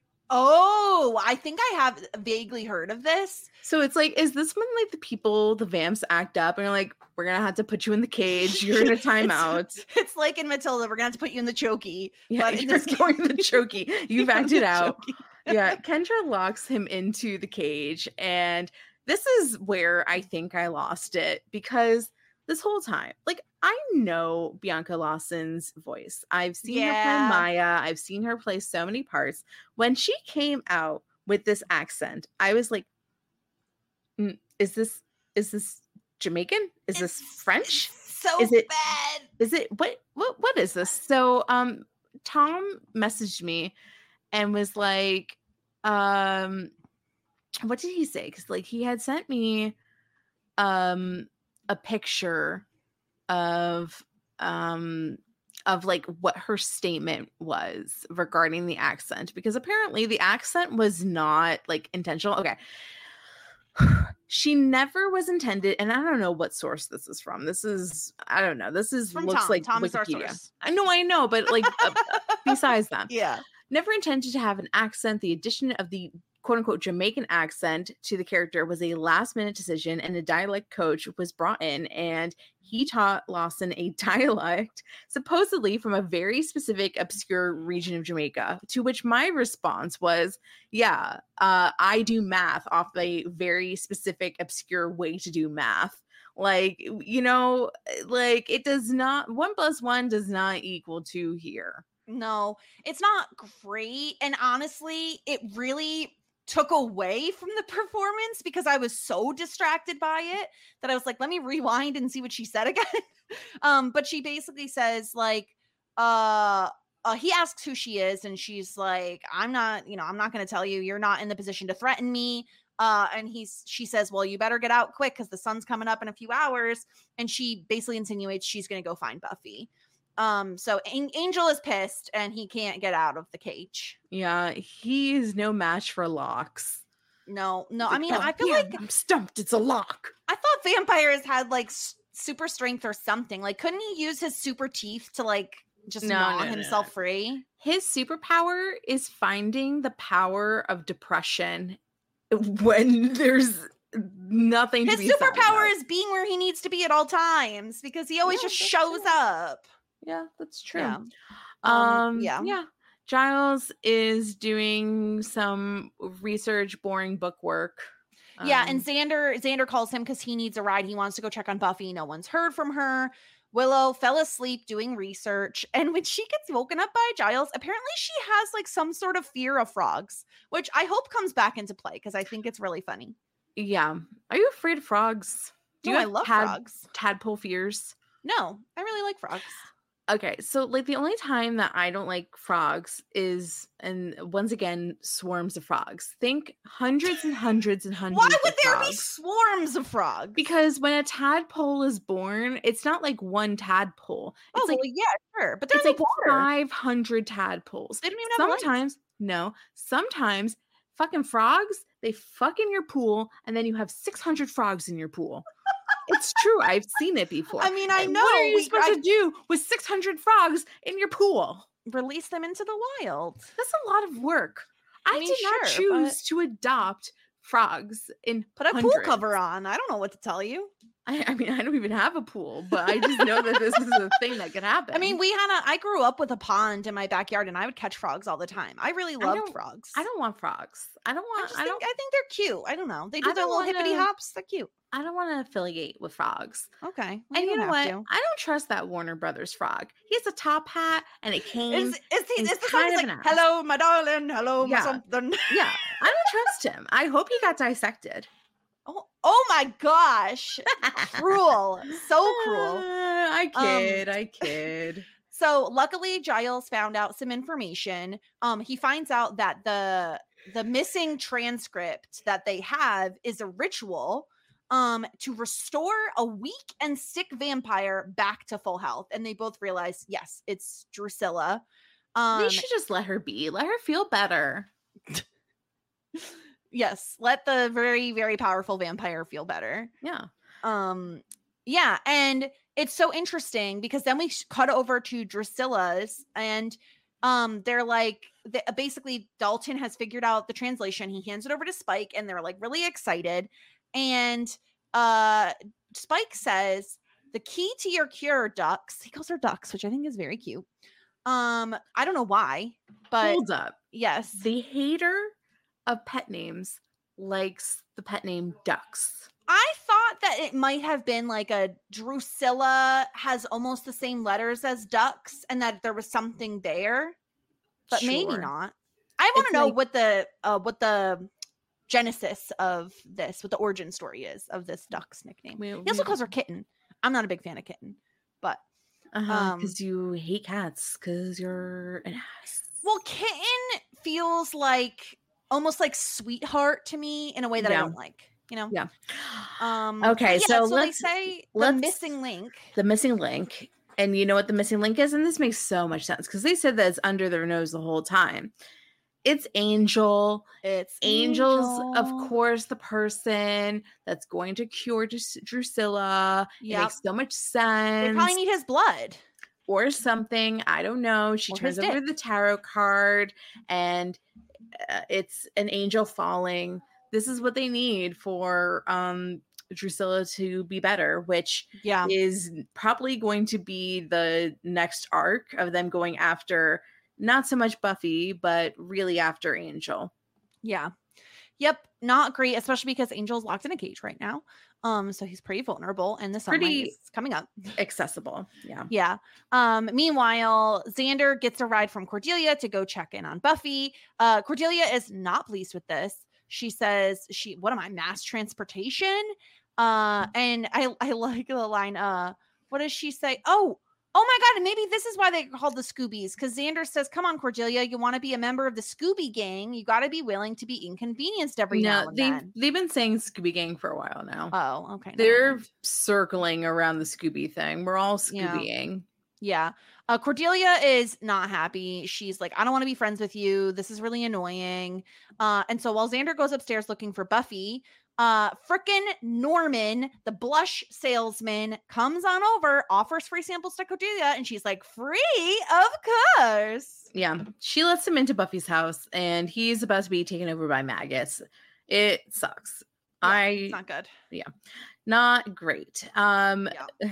Oh, I think I have vaguely heard of this. So it's like, is this when like the people, the vamps act up and are like, we're gonna have to put you in the cage, you're in a timeout. It's, it's like in Matilda, we're gonna have to put you in the chokey. Yeah, but in you're this going to the chokey. You've You're in acted the out. chokey. Yeah, Kendra locks him into the cage, and this is where I think I lost it because this whole time, like, I know Bianca Lawson's voice. I've seen her Yeah. play Maya. I've seen her play so many parts. When she came out with this accent, I was like, "Mm, "Is this is this Jamaican? Is this It's- French? it's so Is it- bad. Is it what what what is this?" So um Tom messaged me and was like, um what did he say? Because like he had sent me um a picture of um of like what her statement was regarding the accent, because apparently the accent was not like intentional. Okay. She never was intended, and I don't know what source this is from. This is, I don't know. This is From looks Tom. like Tom is our Wikipedia. source. I know, I know, but like uh, besides that, Yeah. never intended to have an accent. The addition of the quote unquote Jamaican accent to the character was a last minute decision, and a dialect coach was brought in, and he taught Lawson a dialect supposedly from a very specific obscure region of Jamaica. To which my response was, yeah, uh, I do math off a very specific obscure way to do math. Like, you know, like it does not, one plus one does not equal two here. No, it's not great. And honestly, it really took away from the performance because I was so distracted by it that I was like, let me rewind and see what she said again. um, but she basically says, like, uh, uh, he asks who she is, and she's like, I'm not, you know, I'm not going to tell you. You're not in the position to threaten me. Uh, and he's, she says, well, you better get out quick because the sun's coming up in a few hours. And she basically insinuates she's going to go find Buffy. Um, so An- Angel is pissed and he can't get out of the cage. Yeah, he is no match for locks. No, no. It's I like, mean, "Oh, I feel yeah, like I'm stumped. It's a lock." I thought vampires had like s- super strength or something. Like, couldn't he use his super teeth to like just No, gnaw no, no, himself no. free. His superpower is finding the power of depression when there's nothing His to be sad superpower about. is being where he needs to be at all times because he always Yeah, just that's shows true. up. Yeah, that's true. Yeah. Um, Um, yeah. yeah. Giles is doing some research, boring book work. Yeah, Um, and Xander Xander calls him because he needs a ride. He wants to go check on Buffy. No one's heard from her. Willow fell asleep doing research, and when she gets woken up by Giles, apparently she has like some sort of fear of frogs, which I hope comes back into play because I think it's really funny. yeah. Are you afraid of frogs? Do No, you I have love tad- frogs. tadpole fears? No, I really like frogs. Okay, so like the only time that I don't like frogs is, and once again, swarms of frogs. Think hundreds and hundreds and hundreds. Why would of there frogs. be swarms of frogs? Because when a tadpole is born, it's not like one tadpole. It's oh, like well, yeah, sure, but they're it's in like the water. five hundred tadpoles. They don't even have legs. Sometimes, no, sometimes fucking frogs, they fuck in your pool, and then you have six hundred frogs in your pool. It's true. I've seen it before. I mean, I And know. What are you we- supposed I- to do with six hundred frogs in your pool? Release them into the wild. That's a lot of work. I, I mean, did not sure, but- choose to adopt frogs in Put a hundreds. pool cover on. I don't know what to tell you. I, I mean, I don't even have a pool, but I just know that this is a thing that could happen. I mean, we had a. I grew up with a pond in my backyard, and I would catch frogs all the time. I really loved don't- frogs. I don't want frogs. I don't I want. just I, think, don't. I think they're cute. I don't know. They do I their don't little hippity wanna- hops. They're cute. I don't want to affiliate with frogs. Okay. And well, you don't know have what? to. I don't trust that Warner Brothers frog. He has a top hat and a cane. Is is he? he's Is the kind song of like an ass. "Hello, my darling"? Hello, my Yeah. something. Yeah, I don't trust him. I hope he got dissected. Oh, oh my gosh! Cruel, so cruel. Uh, I kid. I kid. So luckily Giles found out some information. Um, he finds out that the the missing transcript that they have is a ritual um to restore a weak and sick vampire back to full health. And they both realize, yes, it's Drusilla. Um They should just let her be. Let her feel better. yes, let the very, very powerful vampire feel better. Yeah. Um, yeah, and it's so interesting because then we sh- cut over to Drusilla's, and um, they're like, the, basically Dalton has figured out the translation. He hands it over to Spike, and they're like really excited. And uh, Spike says, "The key to your cure, ducks." He calls her ducks, which I think is very cute. Um, I don't know why, but Hold up. yes, The hater of pet names likes the pet name ducks. I thought that it might have been like a Drusilla has almost the same letters as ducks and that there was something there, but maybe Sure. not. I want It's to know like- what the uh, what the genesis of this, what the origin story is of this duck's nickname. We- He also we- calls her Kitten. I'm not a big fan of Kitten, but Uh-huh, um, because you hate cats because you're an ass. well, Kitten feels like almost like sweetheart to me in a way that I Yeah. don't like. You know? Yeah. Um, Okay, but yeah, so so let's- they say the let's- missing link. The missing link. And you know what the missing link is? And this makes so much sense because they said that it's under their nose the whole time. It's Angel. It's Angel's, of Angel. course, the person that's going to cure Drus- Drusilla. It Yep. makes so much They sense. probably need his blood. or something. I don't know. She Or turns his over dick. the tarot card and uh, it's an angel falling. This is what they need for um Drusilla to be better, which Yeah. is probably going to be the next arc of them going after not so much Buffy, but really after Angel. Yeah. Yep. Not great, especially because Angel's locked in a cage right now. Um, so he's pretty vulnerable and the sunlight Pretty- is coming up. Accessible. Yeah. Yeah. Um, meanwhile, Xander gets a ride from Cordelia to go check in on Buffy. Uh, Cordelia is not pleased with this. She says, she, what am I, mass transportation? Uh, and I, I like the line, uh, what does she say? Oh, oh my God. And maybe this is why they called the Scoobies. Because Xander says, come on, Cordelia, you want to be a member of the Scooby gang. You got to be willing to be inconvenienced every now No, and they've, then. they've been saying Scooby Gang for a while now. Oh, okay. never They're mind. circling around the Scooby thing. We're all Yeah. Scoobying. Yeah. Uh, Cordelia is not happy. She's like, I don't want to be friends with you. This is really annoying. Uh, and so while Xander goes upstairs looking for Buffy, uh, frickin' Norman, the blush salesman, comes on over, offers free samples to Cordelia, and she's like, free? Of course. Yeah. She lets him into Buffy's house, and he's about to be taken over by maggots. It sucks. Yeah, I it's not good. Yeah. Not great. Um Yeah.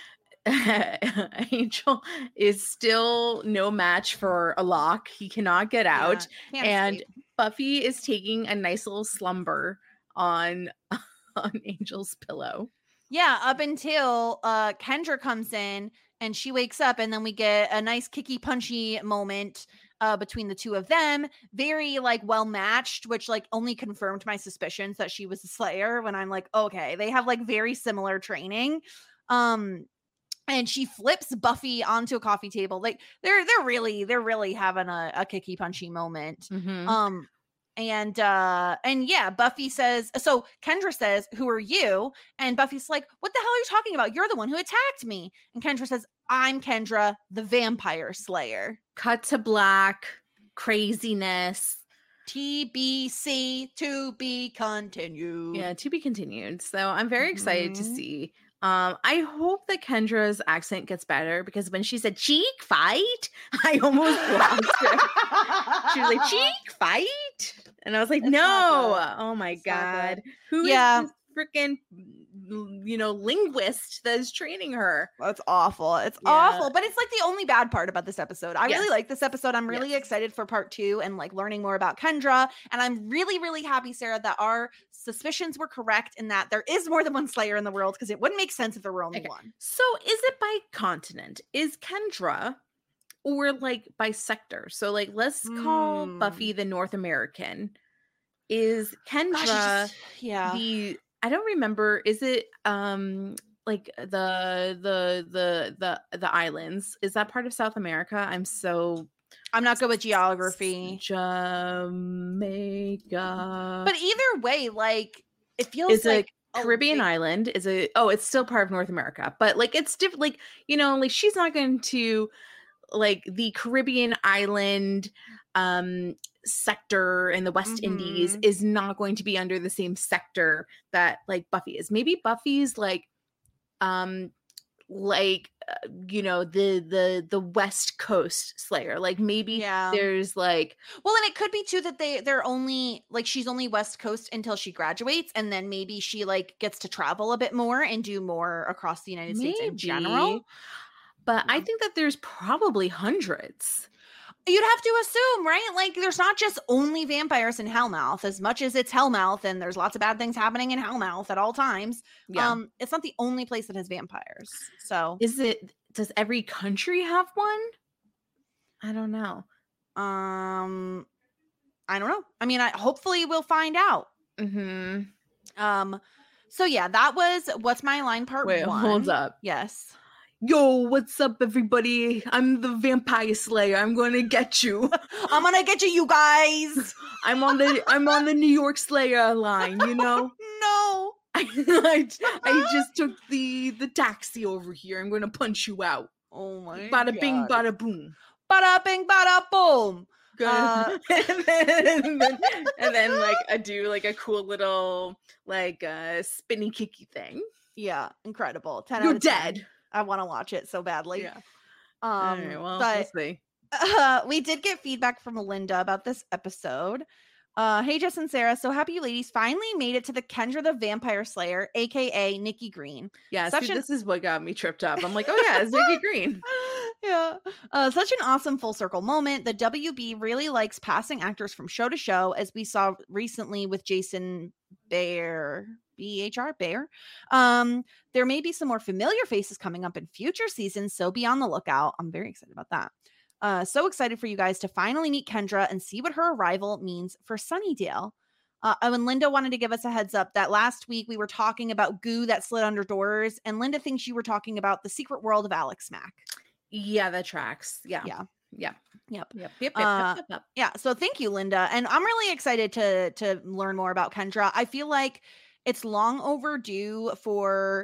Angel is still no match for a lock. He cannot get out. Yeah, can't and escape. Buffy is taking a nice little slumber on on Angel's pillow. Yeah, up until uh Kendra comes in and she wakes up, and then we get a nice kicky punchy moment uh between the two of them. Very like well matched, which like only confirmed my suspicions that she was a Slayer when I'm like, okay, they have like very similar training. Um and she flips Buffy onto a coffee table. Like they're they're really they're really having a, a kicky punchy moment. Mhm. Um and uh and yeah, Buffy says, so Kendra says, who are you? And Buffy's like, what the hell are you talking about? You're the one who attacked me. And Kendra says, I'm Kendra, the Vampire Slayer. Cut to black, craziness. T B C, to be continued. Yeah, to be continued. So I'm very excited to Mhm. see. Um, I hope that Kendra's accent gets better, because when she said cheek fight, I almost lost it. She was like, cheek fight? And I was like, It's no. not good. Oh my It's not God. good. Who Yeah. is this freaking, you know, linguist that is training her? That's awful. It's Yeah. awful. But it's like the only bad part about this episode. I really Yes. like this episode. I'm really Yes. excited for part two and like learning more about Kendra. And I'm really, really happy, Sarah, that our suspicions were correct in that there is more than one Slayer in the world, because it wouldn't make sense if there were only Okay. one. So is it by continent? Is Kendra, or like by sector? So like let's call Hmm. Buffy the North American. Is Kendra Gosh, it's just- yeah. the I don't remember, is it um like the the the the the islands? Is that part of South America? I'm so I'm not good with geography. Jamaica. But either way, like it feels is like a a Caribbean big- island? Is it oh, it's still part of North America, but like it's different, like, you know, like she's not going to like the Caribbean island um sector in the West Indies Mhm. is not going to be under the same sector that like Buffy is. Maybe Buffy's like um like uh, you know, the the the West Coast Slayer. Like maybe Yeah. there's like Well, and it could be too that they they're only like she's only West Coast until she graduates, and then maybe she like gets to travel a bit more and do more across the United States in general. maybe, but I Yeah. think that there's probably hundreds. You'd have to assume, right? Like there's not just only vampires in Hellmouth, as much as it's Hellmouth and there's lots of bad things happening in Hellmouth at all times. Yeah. Um, it's not the only place that has vampires. So Is it, does every country have one? I don't know. um I don't know. I mean, I hopefully we'll find out. Mm-hmm. Um, so yeah, that was What's My Line part Wait, one. hold up. Yes. Yo, what's up, everybody? I'm the Vampire Slayer. I'm gonna get you. I'm gonna get you, you guys. I'm on the I'm on the New York Slayer line. You know, No. I, I, I just took the the taxi over here. I'm gonna punch you out. Oh my Bada bing, God. bada boom. Bada bing, bada boom. Gonna- and, then, and, then, and then like I do like a cool little like uh spinny kicky thing. Yeah, incredible. ten You're out of ten. dead. I want to watch it so badly. Yeah. Um, All right, well, but we'll see. uh, we did get feedback from Linda about this episode. Uh, hey, Jess and Sarah. So happy you ladies finally made it to the Kendra the Vampire Slayer, aka Nikki Green. Yeah, such see, an- this is what got me tripped up. I'm like, oh yeah, it's Nikki Green. Yeah. Uh, such an awesome full circle moment. The W B really likes passing actors from show to show, as we saw recently with Jason Bear. B H R Bear. Um, there may be some more familiar faces coming up in future seasons, so be on the lookout. I'm very excited about that. Uh, so excited for you guys to finally meet Kendra and see what her arrival means for Sunnydale. Uh, oh, and Linda wanted to give us a heads up that last week we were talking about goo that slid under doors, and Linda thinks you were talking about the secret world of Alex Mack. Yeah, that tracks. Yeah. Yeah. Yeah. Yep. Yep. Yep. Yep. Uh, yep, yep, yep. Yeah, so thank you, Linda. And I'm really excited to to learn more about Kendra. I feel like it's long overdue for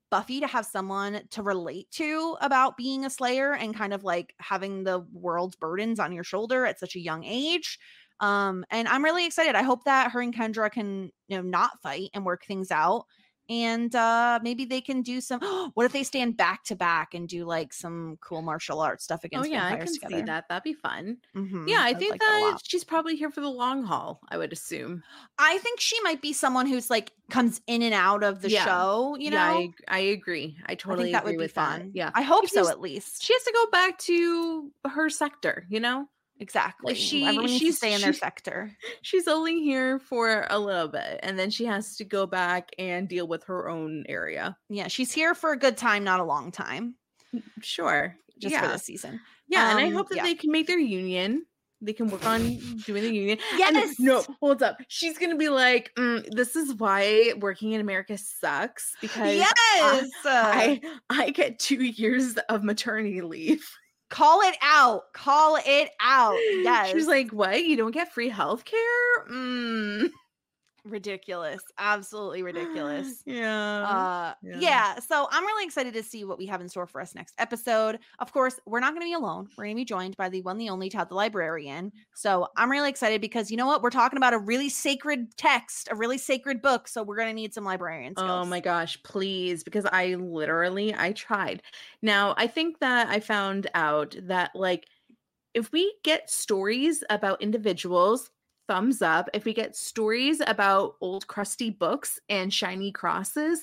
Buffy to have someone to relate to about being a Slayer and kind of like having the world's burdens on your shoulder at such a young age. Um, and I'm really excited. I hope that her and Kendra can, you know, not fight and work things out. And uh, maybe they can do some. What if they stand back to back and do like some cool martial arts stuff against? Oh yeah, I vampires can together? see that. That'd be fun. Mm-hmm. Yeah, I I'd think like that a that lot. she's probably here for the long haul. I would assume. I think she might be someone who's like comes in and out of the Yeah. show. You know, yeah, I, I agree. I I totally think that agree would be with fun. that. Yeah, I hope If so. she's- At least She has to go back to her sector. You know, exactly. she- Everyone needs to she's- stay in their she- sector. she's only here for a little bit, and then she has to go back and deal with her own area. Yeah, she's here for a good time, not a long time. Sure. Just yeah. for this season. Yeah, and I Um, hope that yeah. they can make their union. They can work on doing the union. And Yes! no, hold up. She's gonna be like, mm, "This is why working in America sucks because Yes. I I get two years of maternity leave." Call it out. Call it out. Yes. She's like, "What? You don't get free health care? Mm. ridiculous. Absolutely ridiculous. Yeah. Uh Yeah. yeah. So I'm really excited to see what we have in store for us next episode. Of course, we're not going to be alone. We're going to be joined by the one, the only Todd the Librarian. So I'm really excited because you know what? We're talking about a really sacred text, a really sacred book. So we're going to need some librarian skills. Oh my gosh, please, because I literally I tried. Now, I think that I found out that like if we get stories about individuals, thumbs up. If we get stories about old crusty books and shiny crosses,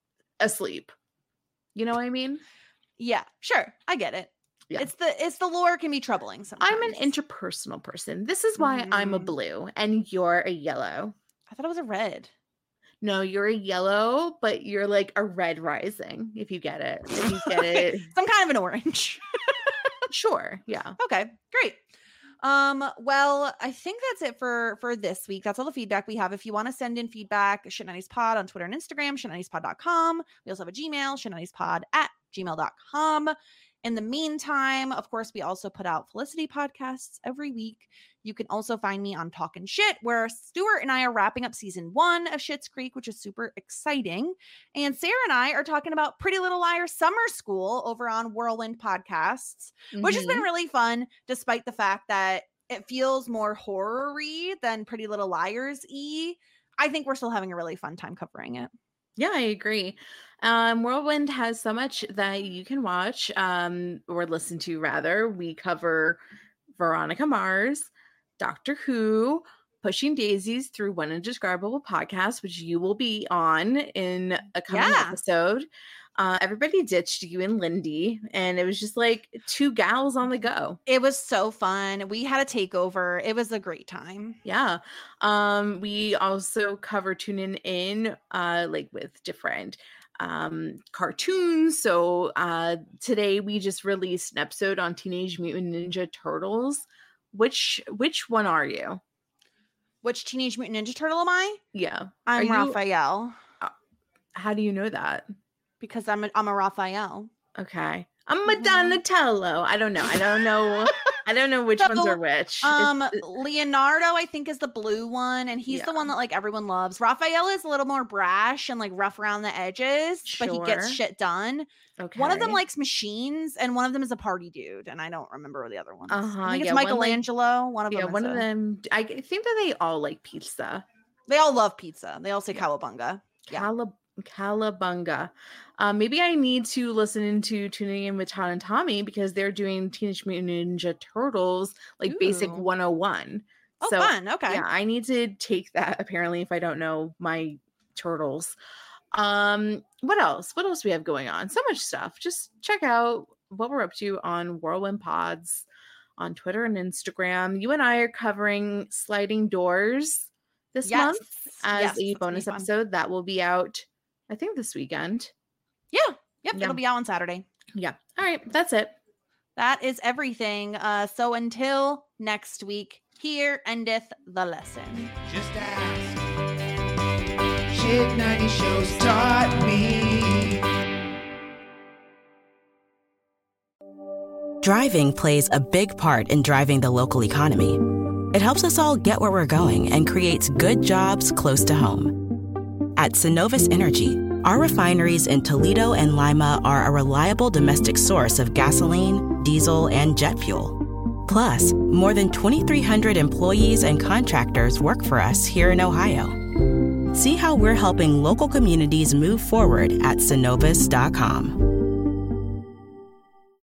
asleep. You know what I mean? Yeah, sure. I get it. Yeah. It's the it's the lore can be troubling sometimes. I'm an interpersonal person. This is why I'm a Mm. blue and you're a yellow. I thought it was a red. No, you're a yellow, but you're like a red rising, if you get it. If you get it. Some kind of an orange. Sure. Yeah. Okay, great. Um, well, I think that's it for for this week. That's all the feedback we have. If you want to send in feedback, shit nineties pod on Twitter and Instagram, shit nineties pod dot com. We also have a Gmail, shit nineties pod at gmail dot com. In the meantime, of course, we also put out Felicity podcasts every week. You can also find me on Talkin' Shit, where Stuart and I are wrapping up season one of Schitt's Creek, which is super exciting. And Sarah and I are talking about Pretty Little Liars Summer School over on Whirlwind Podcasts, which has been Mhm. really fun, despite the fact that it feels more horror-y than Pretty Little Liars-y. I think we're still having a really fun time covering it. Yeah, I agree. Um, Whirlwind has so much that you can watch um, or listen to, rather. We cover Veronica Mars, Doctor Who, Pushing Daisies through One Indescribable Podcast, which you will be on in a coming Yeah. episode. Uh, everybody ditched you and Lindy, and it was just like two gals on the go. It was so fun. We had a takeover. It was a great time. Yeah. Um, we also cover tuning in uh like with different um cartoons. So uh today we just released an episode on Teenage Mutant Ninja Turtles. Which which one are you? Which Teenage Mutant Ninja Turtle am I? Yeah. I'm Are you- Raphael How do you know that? because I'm a, I'm a Raphael. Okay. I'm a Mhm. Donatello. I don't know. I don't know. I don't know which ones So, are which. It's- Um, it- Leonardo, I think, is the blue one, and he's the Yeah. one that like everyone loves. Raphael is a little more brash and like rough around the edges, but he gets Sure. shit done. okay. One of them likes machines, and one of them is a party dude, and I don't remember what the other one is. Uh-huh, I think it's yeah, one, like- Michelangelo. One of yeah, them. one is of a- them. I g- think that they all like pizza. They all love pizza. They all say Yeah. cowabunga. Yeah. Calab- Calabunga. Um, maybe I need to listen into tuning in with Todd and Tommy because they're doing Teenage Mutant Ninja Turtles, like basic Ooh. one oh one. Oh, so fun. Okay. yeah, I need to take that apparently if I don't know my turtles. Um, what else? What else we have going on? So much stuff. Just check out what we're up to on Whirlwind Pods on Twitter and Instagram. You and I are covering Sliding Doors this Yes. month as Yes, a that's gonna be bonus fun. episode that will be out, I think, this weekend. Yeah. Yep. Yeah. It'll be out on Saturday. Yeah. All right. That's it. That is everything. Uh, so until next week, here endeth the lesson. Just ask. Shit ninety shows taught me. Driving plays a big part in driving the local economy. It helps us all get where we're going and creates good jobs close to home. At Synovus Energy, Our refineries in Toledo and Lima are a reliable domestic source of gasoline, diesel, and jet fuel. Plus, more than twenty-three hundred employees and contractors work for us here in Ohio. See how we're helping local communities move forward at Synovus dot com.